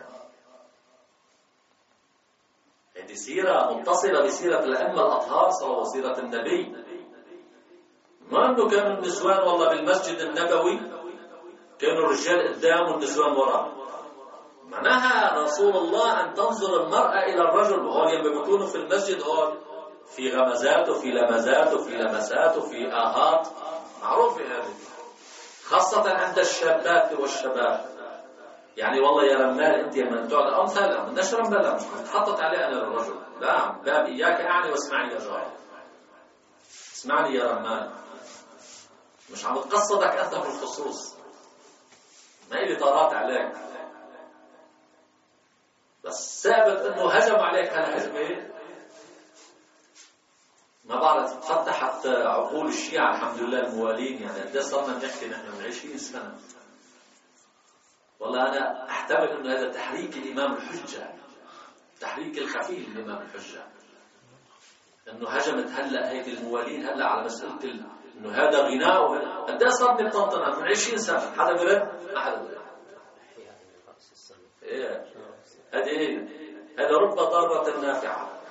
هذه سيرة متصلة بسيرة الأئمة الأطهار صلى الله عليه وسلم وسيرة النبي. ما أنه كانوا النسوان والله بالمسجد النبوي كانوا الرجال قدام والنسوان وراء. معناها رسول الله أن تنظر المرأة إلى الرجل، وهو لما بيكونوا في المسجد هو في غمزات وفي لمزات وفي لمسات وفي آهات معروفة هذه، خاصة عند الشابات والشباب. يعني والله يا رمال أنت من تقعد أمثال بدناش رمال مش تحطت عليه أنا للرجل، لا باب إياك أعني واسمعني يا جار، اسمعني يا رمال، مش عم تقصدك أنت بالخصوص، ما إلي طارات عليك، بس ثابت انه هجم عليك هالهجمه. ما بعرف فتحت عقول الشيعة الحمد لله الموالين. يعني قد صرنا بنحكي نحن من 20 سنه. والله انا احتمل انه هذا تحريك الامام الحجه، تحريك الخفي للامام الحجه، انه هجمت هلا هيك الموالين هلا على مساله انه هذا غناء. قد صرنا بطنطنه من 20 سنه. حدا برد؟ ما حدا برد. ايه هذا رب ضارة نافعة.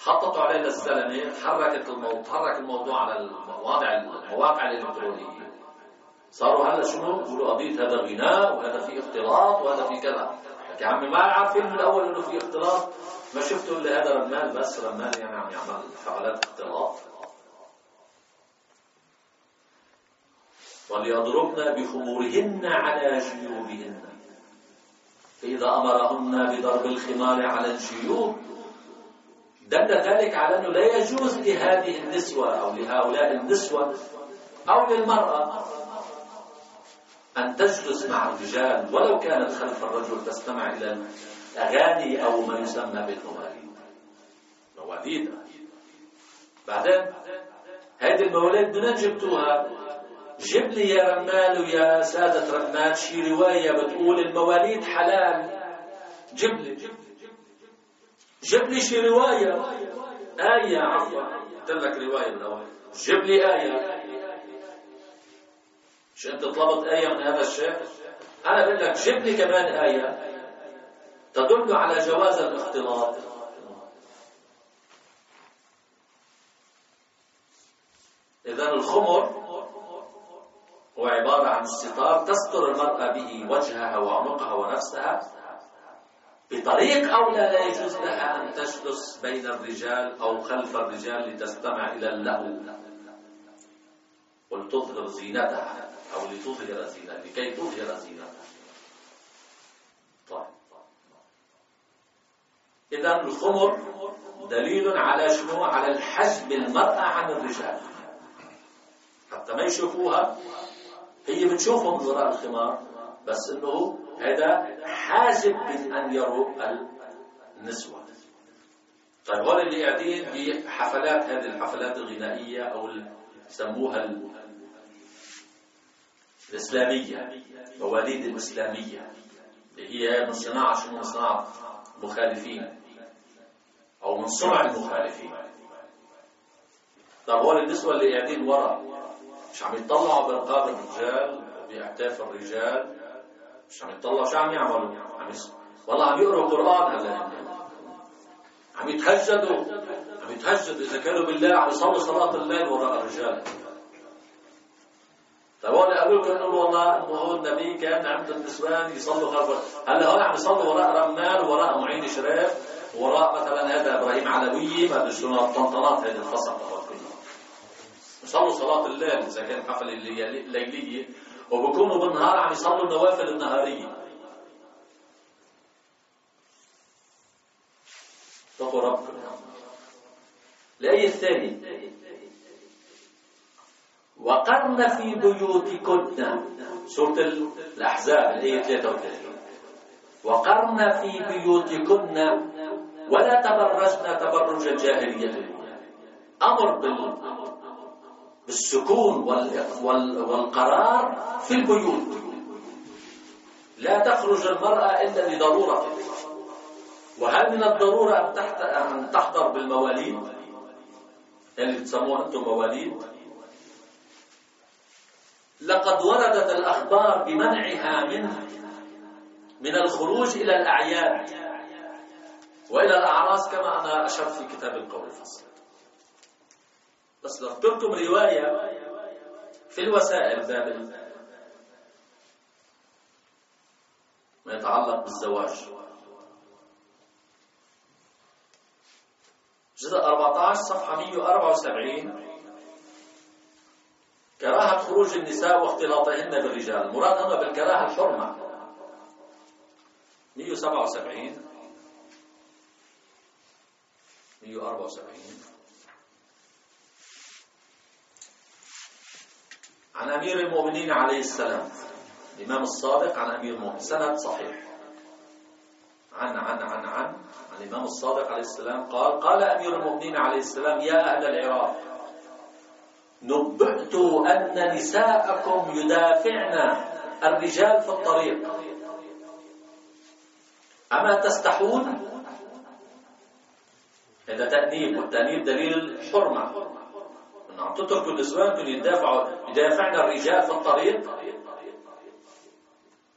خططوا عليه للزلمه، تحرك الموضوع على المواقع الالكترونيه. صاروا هلا شنو؟ يقولوا قضيه هذا غناء وهذا في اختلاط وهذا في كذا. يا عمي ما عارفين من الاول انه في اختلاط؟ ما شفتوا الا هذا رمال بس، رمال يعني عم يعمل حفلات اختلاط. وليضربن بخمورهن على جيوبهن، فإذا أمرهن بضرب الخمار على الجيوب دل ذلك على أنه لا يجوز لهذه النسوة أو لهؤلاء النسوة أو للمرأة أن تجلس مع الرجال ولو كانت خلف الرجل تستمع إلى الأغاني أو ما يسمى بالمواليد. بعدين هذه المواليد من جبتوها؟ جيب لي يا رمال ويا سادة رمال شي رواية بتقول المواليد حلال. جيب لي شي رواية، آية. عفوا قلت لك رواية من أول، جيب لي آية. مش أنت طلبت آية من هذا الشيء؟ أنا بقول لك جيب لي كمان آية تدل على جواز الاختلاط. إذن الخمر هو عبارة عن ستار تستر المرأة به وجهها وعنقها ونفسها بطريق أولى لا يجوز لها أن تجلس بين الرجال أو خلف الرجال لتستمع إلى اللهو ولتظهر زينتها أو لكي تظهر زينتها. طيب، إذن الخمر دليل على شنو؟ على الحجب المرأة عن الرجال حتى ما يشوفوها. هي بتشوفهم من وراء الخمار بس انه هذا حاجب من ان يروا النسوة. طيب هول اللي قاعدين بحفلات، هذه الحفلات الغنائية او يسموها الإسلامية، مواليد الإسلامية اللي هي من صناعة شنو؟ من صناعة مخالفين او من صنع المخالفين. طيب هول النسوة اللي قاعدين وراء مش عم يطلعوا برقاب الرجال وبأكتاف الرجال؟ مش عم يطلعوا؟ شو عم يعملوا؟ والله عم يقروا قرآن. هلا عم يتهجدوا إذا كانوا بالله عم يصلوا صلاة الليل وراء الرجال. طيب هون قالوا لكم انه والله انه النبي كان عند النسوان يصلوا خلف. هلا هون عم يصلوا وراء رمال وراء معين شريف وراء مثلا هذا ابراهيم علوي ما ادري شنو الطنطنات هذه الفصل كلها. يصلوا صلاة الليل إذا كان حفل الليلية، وبكونوا بالنهار عم يصلوا النوافل النهارية. اتقوا ربكم. الآية الثانية: وقرن في بيوتكن، سورة الأحزاب الآية 33. وقرن في بيوتكن ولا تبرجن تبرج الجاهلية. أمر بالسكون والقرار في البيوت. لا تخرج المرأة إلا لضرورة. وهل من الضرورة أن تحضر بالمواليد اللي تسموها أنتم مواليد؟ لقد وردت الأخبار بمنعها من الخروج إلى الأعياد وإلى الأعراس كما أنا أشرت في كتاب القول الفصل. بس ذكرتم رواية في الوسائل باب ما يتعلق بالزواج، جزء 14 صفحة 174: كراهة خروج النساء واختلاطهن بالرجال. المراد هنا بالكراهة الحرمة. 177 174 عن أمير المؤمنين عليه السلام، الإمام الصادق عن أمير المؤمنين، سند صحيح. عن الإمام الصادق عليه السلام قال: قال أمير المؤمنين عليه السلام: يا أهل العراق، نبئت أن نساءكم يدافعن الرجال في الطريق، أما تستحون؟ هذا تأنيب، والتأنيب دليل الحرمة. عم تتركوا النسوان كانوا يدافعن الرجال في الطريق.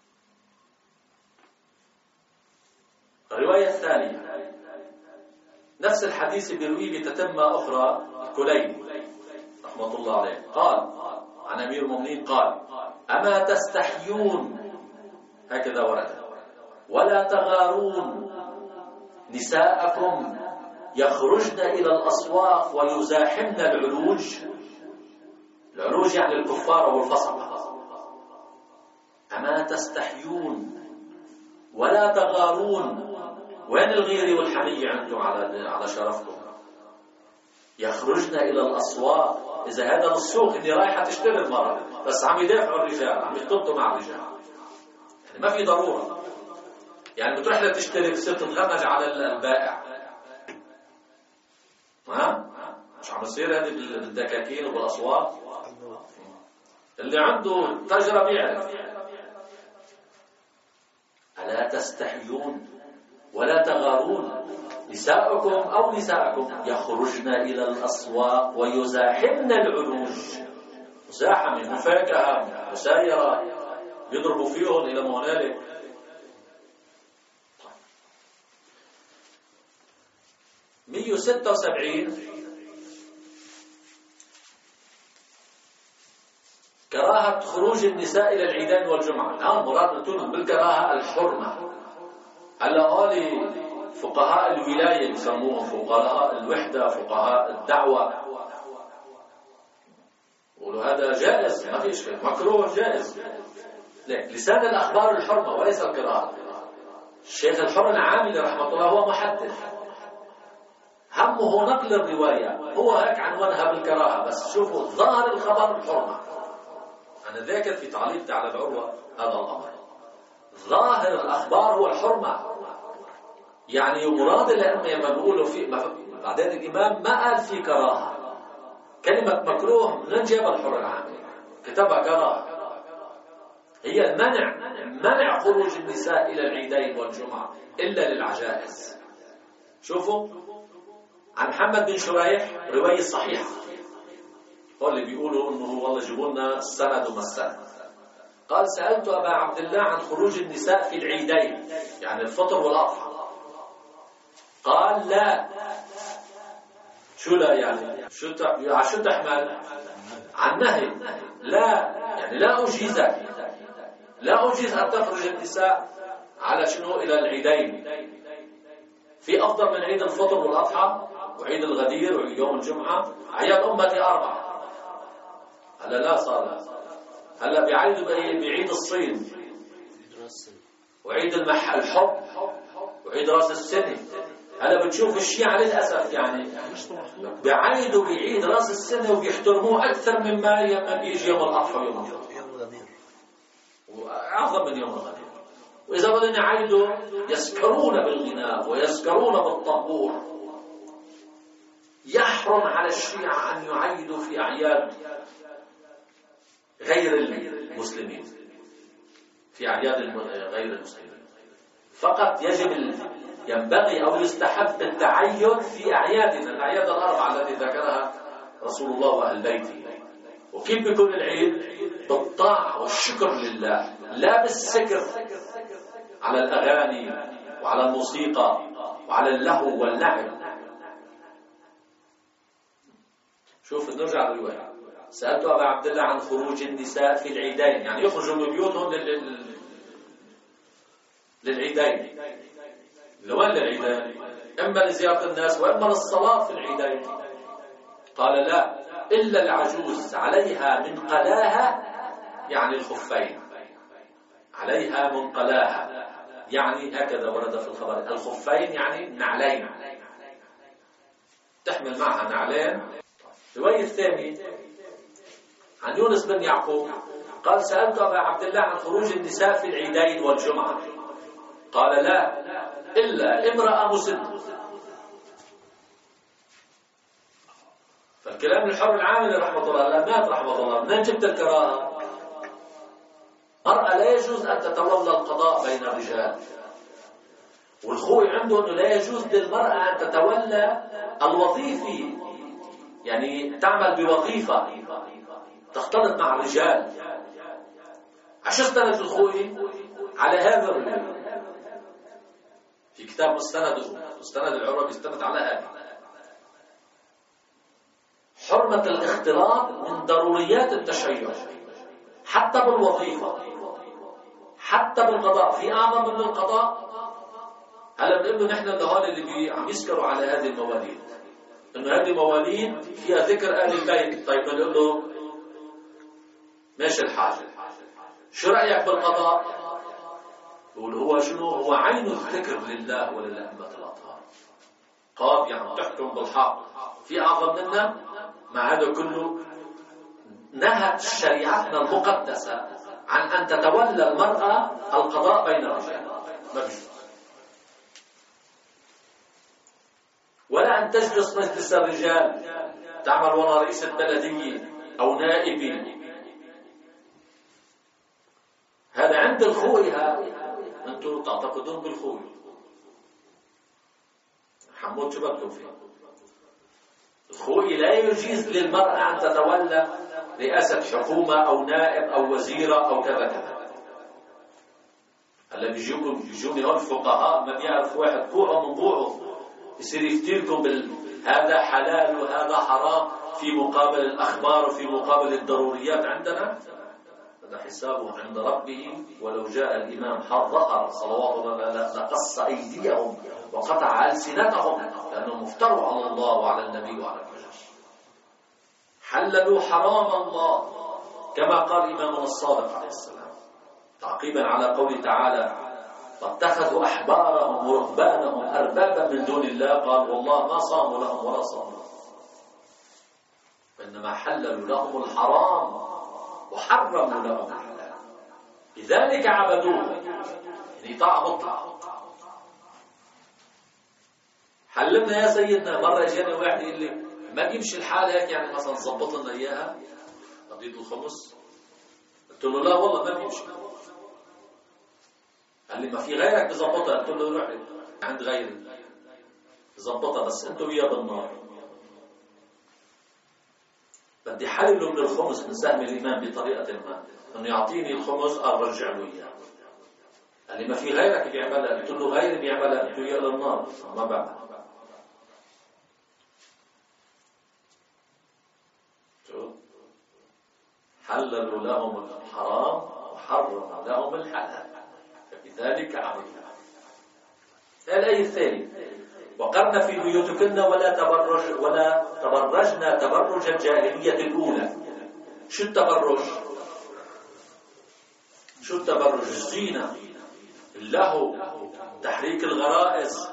الرواية الثانية: نفس الحديث بيرويه بتتمة أخرى الكليني رحمة الله عليه، قال عن أمير المؤمنين قال: أما تستحيون، هكذا ورد، ولا تغارون نساءكم يخرجن إلى الأسواق ويزاحمن العلوج. العلوج يعني الكفار والفسقة. أما تستحيون ولا تغارون، وين الغيرة والحمية عندكم على شرفكم؟ يخرجن إلى الأسواق، إذا هذا السوق اللي رايحة تشتري المرأة، بس عم يدافعوا الرجال، عم يخططوا مع الرجال، يعني ما في ضرورة. يعني بتروح لتشتري بتصير تتغمج على البائع، مش عم يصير هذه بالدكاكين وبالأسواق. اللي عنده تجربة بيعرف. ألا تستحيون ولا تغارون نساءكم أو نساءكم يخرجن إلى الأسواق ويزاحمن العلوج. مزاحمة، مفاجأة، مسايرة، يضربوا فيهم إلى ما هنالك. 176 كراهة خروج النساء إلى العيدين والجمعة. الآن مراد نقول بالكراهة الحرمة. هلا هؤلاء فقهاء الولاية يسموهم فقهاء الوحدة، فقهاء الدعوة، يقولوا هذا جائز، ما في إشكال، مكروه جائز. لسان الأخبار الحرمة وليس القراءة. الشيخ الحر العاملي رحمه الله هو محدث، همه نقل الرواية، هو هيك عنوانها بالكراهة، بس شوفوا ظاهر الخبر الحرمة. أنا ذاكر في تعليقي على العروة هذا الأمر، ظاهر الأخبار هو الحرمة. يعني مراد الأئمة لما بيقولوا في بعدين الإمام ما قال في كراهة، كلمة مكروه من جاب الحر العاملي كتبها كراهة. هي منع خروج النساء إلى العيدين والجمعة إلا للعجائز. شوفوا عن محمد بن شريح رواية صحيحة، هو اللي بيقولوا إنه والله جيبوا لنا السند وما السند. قال: سألت أبا عبد الله عن خروج النساء في العيدين، يعني الفطر والأضحى. قال: لا. شو لا يعني؟ شو تحمل؟ عن نهي. لا يعني لا أجيز أن تخرج النساء على شنو؟ إلى العيدين. في أفضل من عيد الفطر والأضحى وعيد الغدير ويوم الجمعة، أعياد أمتي 4. هلا لا صار، هلا بعيد الصين وعيد الحب وعيد راس السنة. هلا بتشوف الشيعة للأسف يعني بعيدوا بعيد راس السنة وبيحترموه أكثر مما بيجي يوم الأضحى ويوم الغدير، وأعظم من يوم الغدير. وإذا بدنا نعيدوا يسكرون بالغناء ويسكرون بالطنبور. يحرم على الشيعة أن يعيدوا في أعياد غير المسلمين، في أعياد غير المسلمين. فقط ينبغي أو يستحب التعيد في أعيادنا، الأعياد ال4 التي ذكرها رسول الله وأهل بيته. وكيف بيكون العيد؟ بالطاعة والشكر لله، لا بالسكر على الأغاني وعلى الموسيقى وعلى اللهو واللعب. شوف نرجع للرواية. سألت أبا عبد الله عن خروج النساء في العيدين، يعني يخرجوا من بيوتهم للعيدين. لوين للعيدين؟ إما لزيارة الناس وإما للصلاة في العيدين. قال: لا، إلا العجوز عليها من قلاها، يعني الخفين، عليها من قلاها، يعني هكذا ورد في الخبر. الخفين يعني نعلين، تحمل معها نعلين. الرواية الثانية عن يونس بن يعقوب قال: سألت أبا عبد الله عن خروج النساء في العيدين والجمعة. قال: لا، إلا امرأة مسنة. فالكلام الحر العاملي رحمة الله الأبنات رحمة الله منين جبت الكراهة؟ مرأة لا يجوز أن تتولى القضاء بين الرجال، والخوي عنده أنه لا يجوز للمرأة أن تتولى الوظيفة، يعني تعمل بوظيفة تختلط مع الرجال. عشان استند الخوي على هذا الرجل في كتاب مستند العربي استند على هذا. حرمة الاختلاط من ضروريات التشيع، حتى بالوظيفة، حتى بالقضاء. في أعظم من القضاء. هلا بنقول له نحن هون اللي عم يسكروا على هذه المواليد، إنه هذه مواليد فيها ذكر أهل البيت. طيب بنقول له ماشي الحال، شو رأيك بالقضاء؟ يقول هو شنو؟ هو عين الذكر لله وللأئمة الأطهار. قاضي عم تحكم بالحق، في أعظم منا؟ مع هذا كله نهت شريعتنا المقدسة عن أن تتولى المرأة القضاء بين الرجال، ما بيجوز. ولا أن تجلس مجلس الرجال تعمل وراء رئيس البلدية أو نائبي. هذا عند الخوي. أنتم تعتقدون بالخوي، حمود شو بدكم فيه؟ الخوي لا يجيز للمرأة أن تتولى رئاسة حكومة أو نائب أو وزيرة أو كذا كذا. هلا بيجوني هون الفقهاء ما بيعرف واحد كوعه من بوعه يصير يفتيلكم هذا حلال وهذا حرام في مقابل الأخبار وفي مقابل الضروريات. عندنا هذا حسابه عند ربه. ولو جاء الإمام ظهر صلوات الله لقص أيديهم وقطع ألسنتهم، لأنهم افتروا على الله وعلى النبي وعلى الرجال. حللوا حرام الله كما قال إمامنا الصادق عليه السلام تعقيبا على قوله تعالى واتخذوا أحبارهم ورهبانهم أربابا من دون الله. قال والله ما صاموا لهم ولا صاموا لهم، وإنما حللوا لهم الحرام وحرموا لهم الحلال، لذلك عبدوه. يعني طاعة مطلقة. حلمنا يا سيدنا. مرة اجاني واحد يقول لي ما بيمشي الحال هيك، يعني مثلا ظبط لنا اياها قضية الخمس. قلت له لا والله ما بيمشي. قال لي ما في غيرك بظبطها. قلت له روح عند غيري ظبطها، بس انتوا وياه بالنار. بدي حلله من الخمس من سهم الإمام بطريقة ما، انه يعطيني الخمس ارجع له اياه. قال لي ما في غيرك بيعملها. قلت له غيري بيعملها. قلت له يا للنار ما بعمل. حللوا لهم الحرام وحرم لهم الحلال فبذلك عملوا. الآية الثانية وقرن في بيوتكن ولا تبرجن تبرج الجاهلية الأولى. شو التبرج؟ شو التبرج؟ الزينة، اللهو، تحريك الغرائز.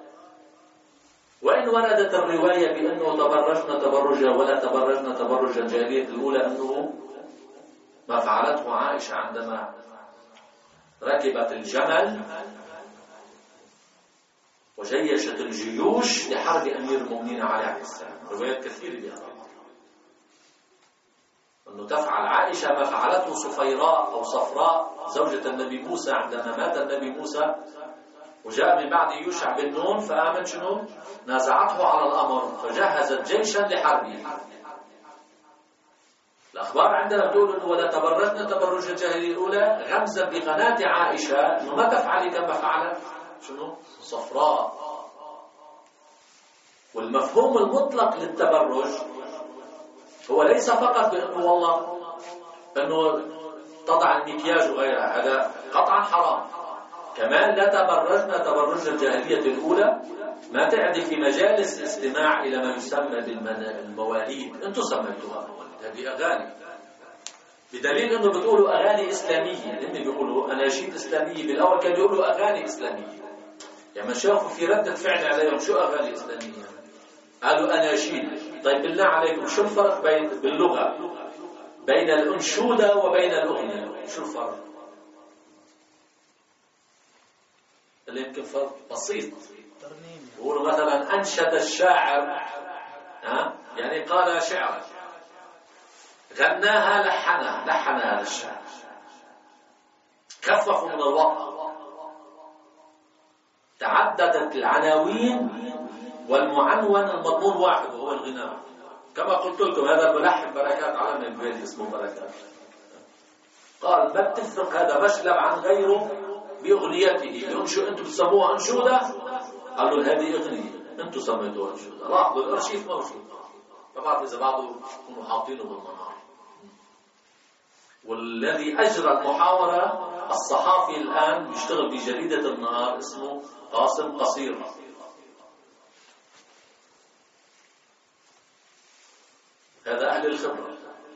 وإن وردت الرواية بأنه تبرجن تبرجا ولا تبرجن تبرج الجاهلية الأولى، أنه ما فعلته عائشة عندما ركبت الجمل وجيشت الجيوش لحرب أمير المؤمنين عليه السلام. روايات كثيرة بهذا الأمر، أنه تفعل عائشة ما فعلته صفيراء أو صفراء زوجة النبي موسى عندما مات النبي موسى وجاء من بعد يوشع بن نون، فآمن شنو؟ نازعته على الأمر فجهزت جيشا لحربه. الأخبار عندنا بتقول أنه ولا تبرجنا تبرج الجاهلية الأولى غمزة بقناة عائشة أنه ما تفعلي كما فعلت شنو؟ صفراء. والمفهوم المطلق للتبرج هو ليس فقط بأنه والله أنه تضع المكياج وغيرها، هذا قطعا حرام. كمان لا تبرجنا تبرج الجاهلية الأولى، ما تعدي في مجالس الاستماع إلى ما يسمى بالمواليد. أنتم سميتوها هذه أغاني، بدليل أنه بتقولوا أغاني إسلامية. لأنه بيقولوا أناشيد إسلامية، بالأول كانوا يقولوا أغاني إسلامية. يعني شافوا في ردة فعل عليهم شو أغاني إسلامية؟ قالوا أناشيد. طيب بالله عليكم شو الفرق باللغة بين الأنشودة وبين الأغنية؟ شو الفرق؟ اللي يمكن فرق بسيط. يقولوا مثلا أنشد الشاعر، يعني قال شعرا، غناها لحن هذا الشاعر، خففوا من الوقت. تعددت العناوين والمعنون المضمون واحد وهو الغناء. كما قلت لكم هذا الملحن بركات عالم البيت اسمه بركات، قال ما بتفرق هذا مشلب عن غيره بأغنيته ينشئ، أنتم بتسموها أنشودة؟ قالوا هذه أغنية أنتم سميتوها أنشودة. لاحظوا الأرشيف موجود، ما بعرف إذا بعضهم يكونوا حاطينه بالمنار. والذي أجرى المحاورة الصحافي الآن بيشتغل بجريدة النهار اسمه قاسم قصير. هذا أهل الخبرة.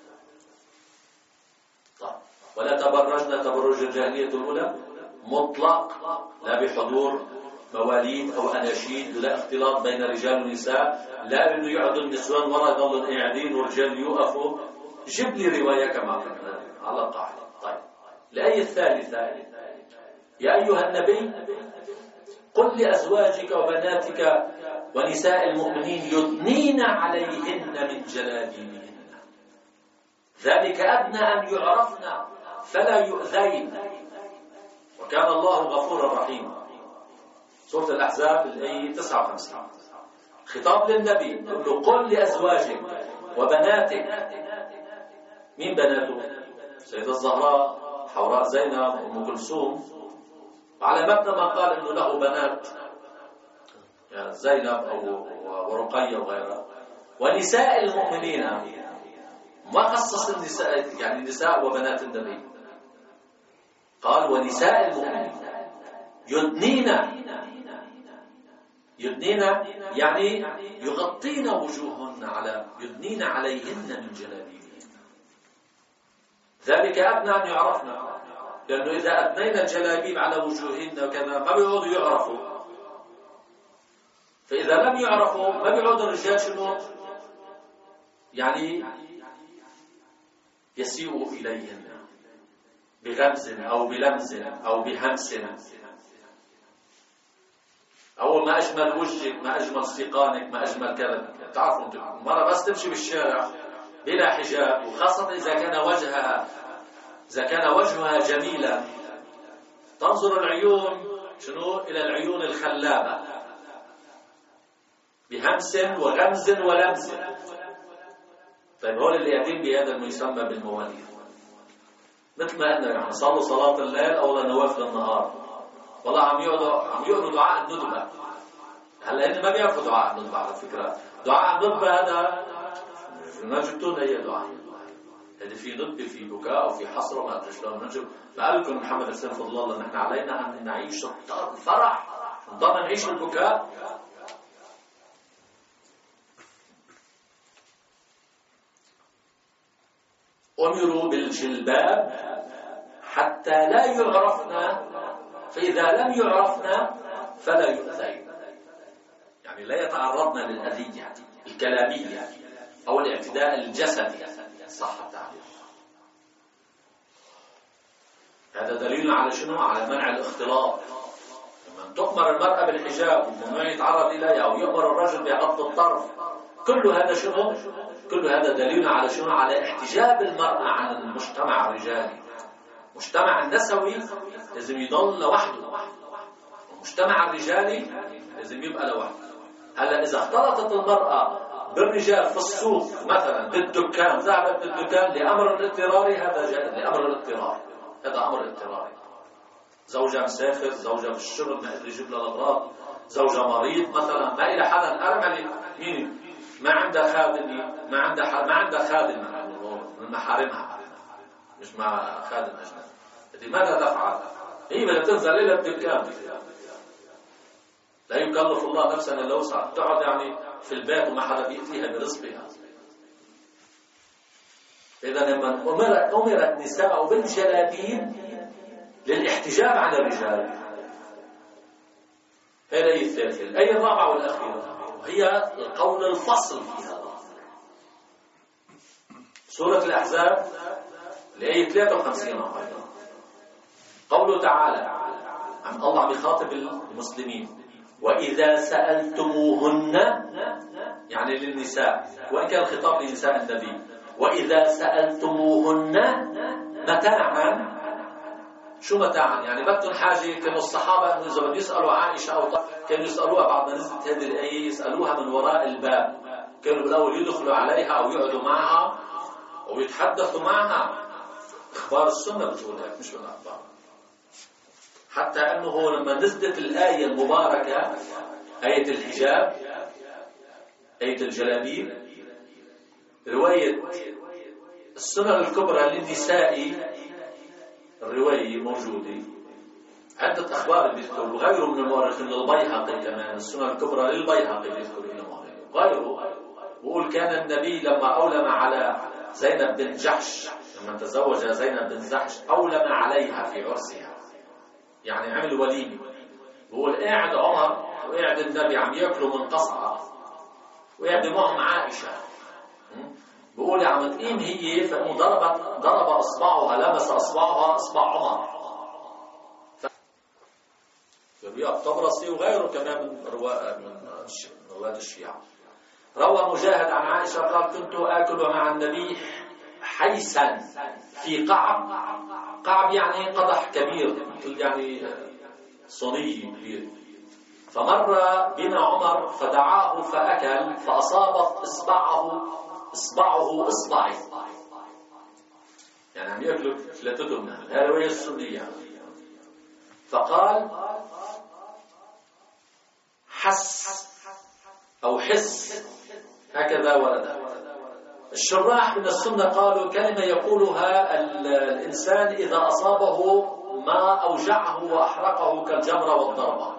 طيب، ولا تبرجنا تبرج الجاهلية الأولى مطلق، لا بحضور مواليد أو أناشيد، ولا اختلاط بين رجال ونساء، لا إنه يقعدوا النسوان ورا يضلوا قاعدين والرجال يوقفوا. جيب لي رواية كما قلنا على القاعدة. طيب، الآية الثالثة: يا أيها النبي قل لأزواجك وبناتك ونساء المؤمنين يدنين عليهن من جلابيبهن ذلك أدنى أن يعرفن فلا يؤذين وكان الله غفورا رحيما. سورة الأحزاب الآية 59. خطاب للنبي، يقول له قل لأزواجك وبناتك. مين بناته؟ سيدة الزهراء، حوراء زينب، أم كلثوم. وعلى مبنى ما قال إنه له بنات، يعني زينب ورقية وغيرها. ونساء المؤمنين، ما خصص النساء يعني نساء وبنات النبي، قال ونساء المؤمنين يدنين يعني يغطين وجوههن، على يدنين عليهن من جلابيبهن ذلك أدنى أن يعرفنا، لأنه إذا أدنينا الجلابيب على وجوههن وكذا ما بيعودوا يعرفوا. فإذا لم يعرفوا ما بيعودوا الرجال شنو يعني يسيئوا إليهن بغمز أو بلمز أو بهمس. أول ما أجمل وجهك، ما أجمل سيقانك، ما أجمل كذا. تعرفوا أنتم مرة بس تمشي بالشارع بلا حجاب، وخاصة إذا كان وجهها جميلا، تنظر العيون شنو إلى العيون الخلابة بهمس وغمز ولمس. طيب هول اللي قاعدين بهذا ما يسمى بالمواليد، مثل ما قلنا يعني صلوا صلاة الليل أو نوافل النهار، والله عم يقولوا دعاء الندبة. هلا هن ما بيعرفوا دعاء الندبة على فكرة. دعاء الندبة هذا ما جبتونا هي دعاء، هذا في ندبة، في بكاء وفي حسرة، ما أدري شلون نجيب. ما قال لكم محمد حسين فضل الله نحن علينا أن نعيش الفرح، نضل نعيش البكاء. أمروا بالجلباب حتى لا يعرفنا، فإذا لم يعرفنا فلا يؤذين، يعني لا يتعرضن للأذية الكلامية أو الاعتداء الجسدي صح التعبير. هذا دليل على شنو؟ على منع الاختلاط. لما تؤمر المرأة بالحجاب وممنوع يتعرض إليها، أو يؤمر الرجل بغض الطرف، كل هذا شنو؟ كل هذا دليل على شنو؟ على احتجاب المرأة عن المجتمع الرجالي. المجتمع النسوي لازم يضل لوحده، المجتمع الرجالي لازم يبقى لوحده. هلا إذا اختلطت المرأة بالرجال في السوق مثلا بالدكان، ذهبت بالدكان لأمر الاضطراري، هذا جائز لأمر الاضطرار، هذا أمر اضطراري. زوجها مسافر، زوجها في الشغل ما قدر يجيب لها الأغراض، زوجها مريض مثلا، ما إلى حدا أرملي مين ما عندها خادم، ما عندها خادم من محارمها، مش مع خادم أجنبي، ماذا تفعل؟ هي بدها تنزل إلى الدكان، لا يكلف الله نفسا إلا وسعها، تقعد يعني في البيت وما حدا بيأتيها برزقها. إذا لما أمر النساء بالجلابيب للاحتجاب عن الرجال. هي الآية الثالثة. الآية الرابعة والأخيرة هي القول الفصل في هذا. سورة الأحزاب الآية 53 قوله تعالى، الله عم يخاطب المسلمين: وإذا سألتموهن، يعني للنساء، وإن كان الخطاب لنساء النبي، وإذا سألتموهن متاعا. شو متاعا؟ يعني بدهم حاجة. كانوا الصحابة إذا يسألوا عائشة أو كانوا يسألوها بعد ما نزلت هذه الآية، يسألوها من وراء الباب. كانوا بالأول يدخلوا عليها أو يقعدوا معها ويتحدثوا معها. أخبار السنة بتقول هيك، مش من الأخبار. حتى أنه لما نزلت الآية المباركة آية الحجاب آية الجلابيب، رواية السنن الكبرى للنسائي، الرواية موجودة، عدة أخبار بيذكر وغيره من المؤرخين، البيهقي كمان السنن الكبرى للبيهقي بيذكر ابن مهران وغيره، بقول كان النبي لما أولم على زينب بن جحش، لما تزوج زينب بن جحش أولم عليها في عرسها، يعني عمل وليمة. بقول قاعد عمر وقاعد النبي عم يأكلوا من قصعة وقاعد معهم عائشة، بقول يا عم تقيم هي، فإنه ضرب أصبعها، لمس أصبعها أصبع عمر. رواية الطبرسي وغيره كمان من رواة الشيعة. روى مجاهد عن عائشة قال كنت آكل مع النبي حيسا في قعب، قعب يعني قدح كبير، يعني صيني كبير، فمر بنا عمر فدعاه فأكل فأصابت إصبعه إصبعي، يعني عم يأكلوا ثلاثتهم، هذا رواية السنية. فقال حس أو حس، هكذا ورد. الشراح من السنة قالوا كلمة يقولها الإنسان إذا أصابه ما أوجعه وأحرقه كالجمرة والضربة.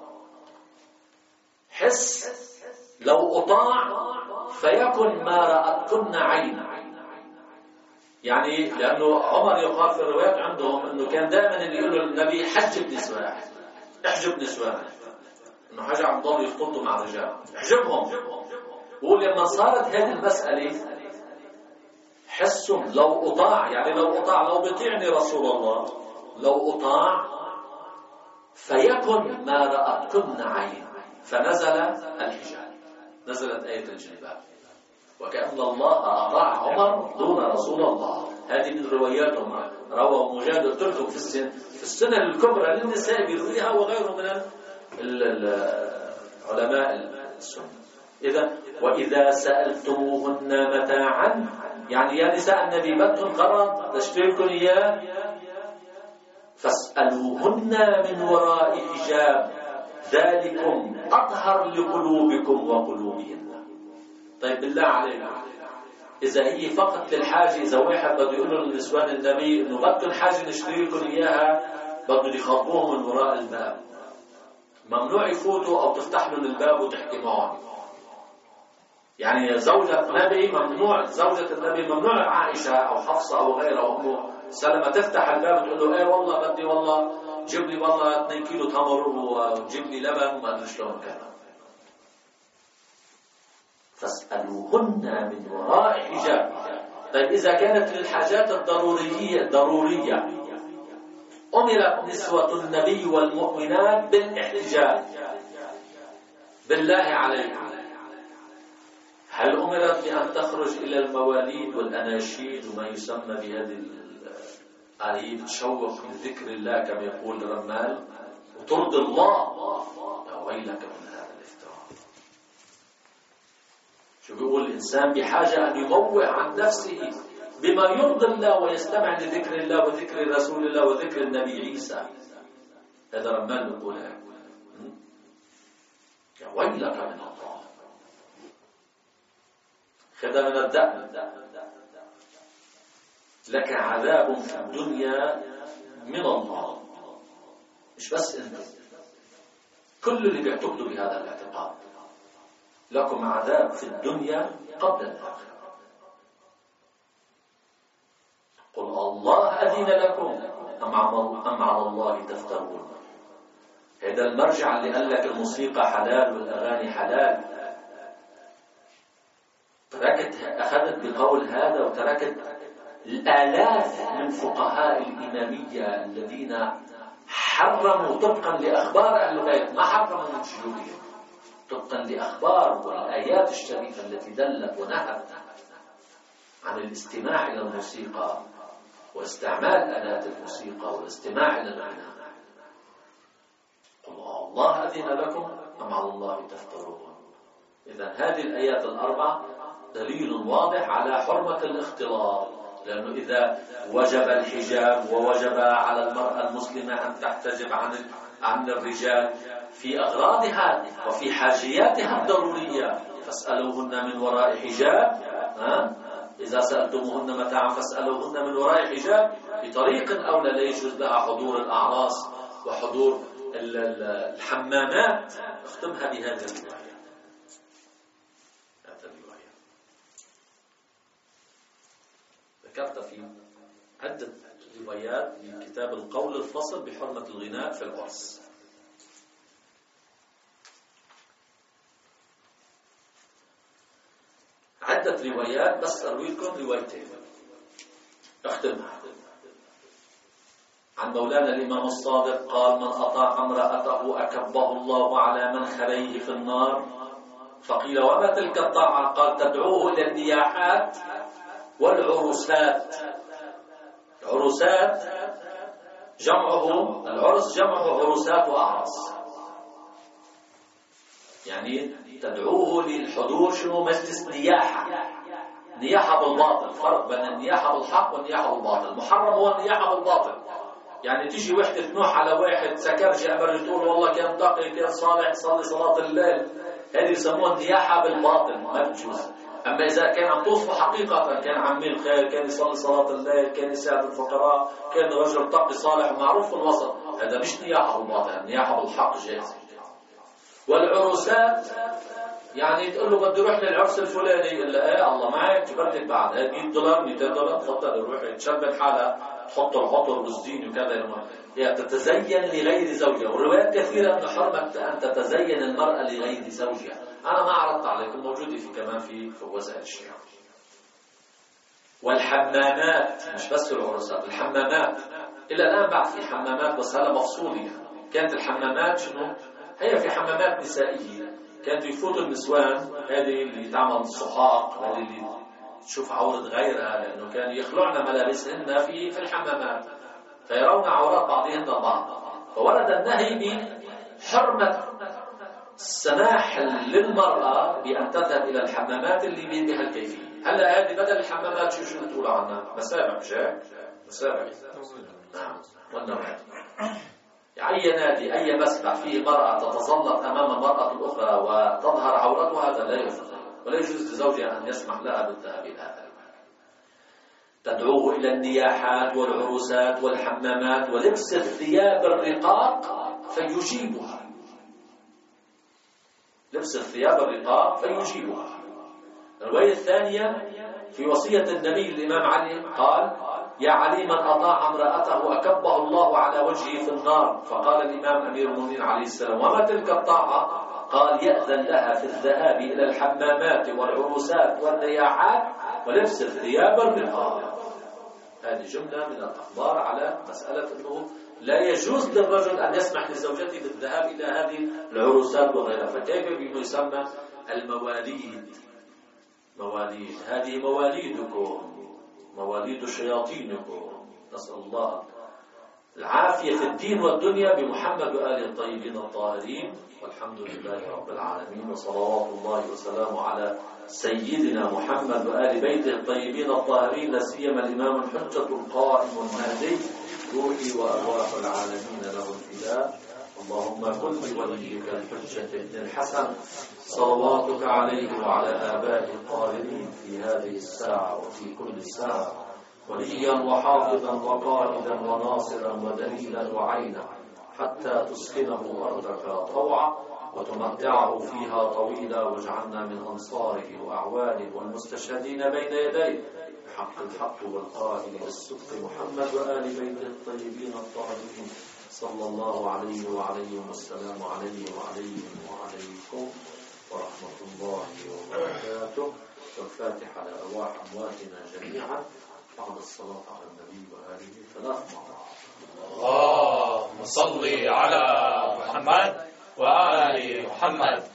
حس لو أطاع فيكن ما رأتكن عين، يعني لأنه عمر يقال في الروايات عندهم أنه كان دائما اللي يقولوا للنبي حجب نسوان، احجب نسوان، أنه حاجة عم ضل يخططوا مع الرجال، احجبهم. ولما صارت هذه المسألة حسهم لو أطاع، يعني لو بيطيعني رسول الله، لو أطاع فيكن ما رأتكن عين، فنزل الحجاب، نزلت آية الجلباب، وكأن الله أطاع عمر دون رسول الله. هذه من رواياتهم، روى مجاهد قلت في السنن الكبرى للنساء بيرويها وغيره من علماء السنة. إذا وإذا سألتموهن متاعا، يعني يا نساء النبي بدكم قرض تشتركن إياه فاسألوهن من وراء حجاب ذلكم أطهر لقلوبكم وقلوبهن. طيب بالله عليكم، إذا هي فقط للحاجة، إذا واحد بده يقول للنسوان النبي إنه بدكم حاجة نشتري لكم إياها، بده يخاطبوهم من وراء الباب، ممنوع يفوتوا أو تفتح لهم الباب وتحكي معهم. يعني زوجة النبي ممنوع، زوجة النبي ممنوع عائشة أو حفصة أو غيرها أو أمه سلمى تفتح الباب وتقول له إيه والله بدي والله جيب لي والله 2 كيلو تمر وجيب لي لبن وما أدري شلون كذا. فاسألوهن من وراء حجاب. طيب إذا كانت للحاجات الضرورية أمرت نسوة النبي والمؤمنات بالاحتجاب. بالله عليكم، هل أمرت بأن تخرج إلى المواليد والأناشيد وما يسمى بهذه الآلية تشوق من ذكر الله كما يقول الرمال وترضي الله؟ يا ويلك من هذا الافتراء. شو بيقول الإنسان بحاجة أن يموع عن نفسه بما يرضي الله ويستمع لذكر الله وذكر رسول الله وذكر النبي عيسى. هذا رمال بيقول هيك. يا ويلك من الله، هذا من الدأب. لك عذاب في الدنيا من الله، مش بس انت، كل اللي بيعتقدوا بهذا الاعتقاد لكم عذاب في الدنيا قبل الآخرة. قل الله أذن لكم أم على الله تفترون. هذا المرجع اللي قال لك الموسيقى حلال والأغاني حلال، أخذت بقول هذا وتركت الآلاف من فقهاء الإمامية الذين حرموا طبقا لأخبار أهل البيت، ما حرموا من شيوخهم، طبقا لأخبار والآيات الشريفة التي دلت ونهت عن الاستماع إلى الموسيقى واستعمال آلات الموسيقى والاستماع إلى الغناء. قل الله أذن لكم أم على الله تفترون. إذن هذه الآيات الأربع دليل واضح على حرمة الاختلاط لأنه إذا وجب الحجاب ووجب على المرأة المسلمة أن تحتجب عن الرجال في أغراضها وفي حاجياتها الضرورية فاسألوهن من وراء حجاب. إذا سألتموهن متاعا فاسألوهن من وراء حجاب بطريق أولى لا يجوز لها حضور الأعراس وحضور الحمامات. اختمها بهذه الرواية. ذكرت في عدة روايات في كتاب القول الفصل بحرمة الغناء في العرس. عدة روايات بس أروي لكم روايتين اختمها. عن مولانا الإمام الصادق قال: من أطاع امرأته أكبه الله على منخريه في النار. فقيل: وما تلك الطاعة؟ قال: تدعوه إلى النياحات والعروسات. عروسات جمعه العرس، جمعه عروسات وأعراس، يعني تدعوه للحضور. شنو؟ مجلس نياحة. نياحة بالباطل، فرق بين النياحة بالحق والنياحة بالباطل. المحرم هو النياحة بالباطل، يعني تيجي وحدة تنوح على واحد سكرجي أمر تقول والله كان تقي كان صالح صلي صلاة الليل، هذه يسموها النياحة بالباطل، ما بتجوز. أما إذا كان عم توصفه حقيقة، كان عميل خير، كان يصلي صلاة الليل، كان يساعد الفقراء، كان رجل تقي صالح ومعروف في الوسط، هذا مش نياحة بالباطل، النياحة بالحق جائز. والعروسات يعني تقول له بدي اروح للعرس الفلاني، يقول له ايه الله معك جبرتك بعد $100 $200 تفضل روح تشبه حالها، تحط العطر والزين وكذا، يعني تتزين لغير زوجها. والروايات كثيرة أن حرمة أن تتزين المرأة لغير زوجها. أنا ما عرضت عليكم، موجودة في كمان في وسائل الشيعة. والحمامات، مش بس العروسات، الحمامات إلى الآن بعد في حمامات بس هلا مفصولة. كانت الحمامات شنو؟ هي في حمامات نسائية كانت يفوتوا النسوان، هذه اللي تعمل صحاق، هذه اللي تشوف عورة غيرها، لأنه كانوا يخلعن ملابسهن في الحمامات فيرون عورات بعضهن البعض. فورد النهي بحرمة السماح للمرأة بأن تذهب إلى الحمامات اللي بها الكيفية. هلا هذه بدل الحمامات شو بتقول عنها؟ مسابح، مش هيك؟ مسابح. نعم. والنوع أي نادي، أي مسبح فيه مرأة تتسلط أمام المرأة الأخرى وتظهر عورتها، هذا لا يجوز، ولا يجوز لزوجها أن يسمح لها بالذهاب إلى هذا. تدعوه إلى النياحات والعروسات والحمامات ولبس الثياب الرقاق فيجيبها. لبس الثياب الرقاق فيجيبها. الرواية الثانية في وصية النبي الإمام علي قال: يا علي من أطاع امرأته أكبه الله على وجهه في النار. فقال الإمام أمير المؤمنين عليه السلام: وما تلك الطاعة؟ قال: يأذن لها في الذهاب إلى الحمامات والعروسات والنياحات ولبس الثياب الرقاق. هذه جملة من الأخبار على مسألة أنه لا يجوز للرجل أن يسمح لزوجته بالذهاب إلى هذه العروسات وغيرها. فكيف بما يسمى المواليد؟ مواليد، هذه مواليدكم، مواليد شياطينكم. نسأل الله العافية في الدين والدنيا بمحمد وآله الطيبين الطاهرين، والحمد لله رب العالمين، وصلوات الله وسلامه على سيدنا محمد وآل بيته الطيبين الطاهرين، لا سيما الإمام الحجة القائم المهدي، روحي وأرواح العالمين له الفداء. اللهم كن بوليك الحجة ابن الحسن صلواتك عليه وعلى آبائه الطاهرين في هذه الساعة وفي كل ساعة وليا وحافظا وقائدا وناصرا ودليلا وعينا، حتى تسكنه أرضك طوعا وتمتعه فيها طويلا، واجعلنا من أنصاره وأعوانه والمستشهدين بين يديه بحق الحق والقائل بالصدق محمد وآل بيته الطيبين الطاهرين صلى الله عليه وعليهم والسلام عليه وعليهم وعليكم ورحمة الله وبركاته. والفاتحة لأرواح أمواتنا جميعا بعد الصلاة على النبي وآله 3 مرات. اللهم صل على محمد وآل محمد.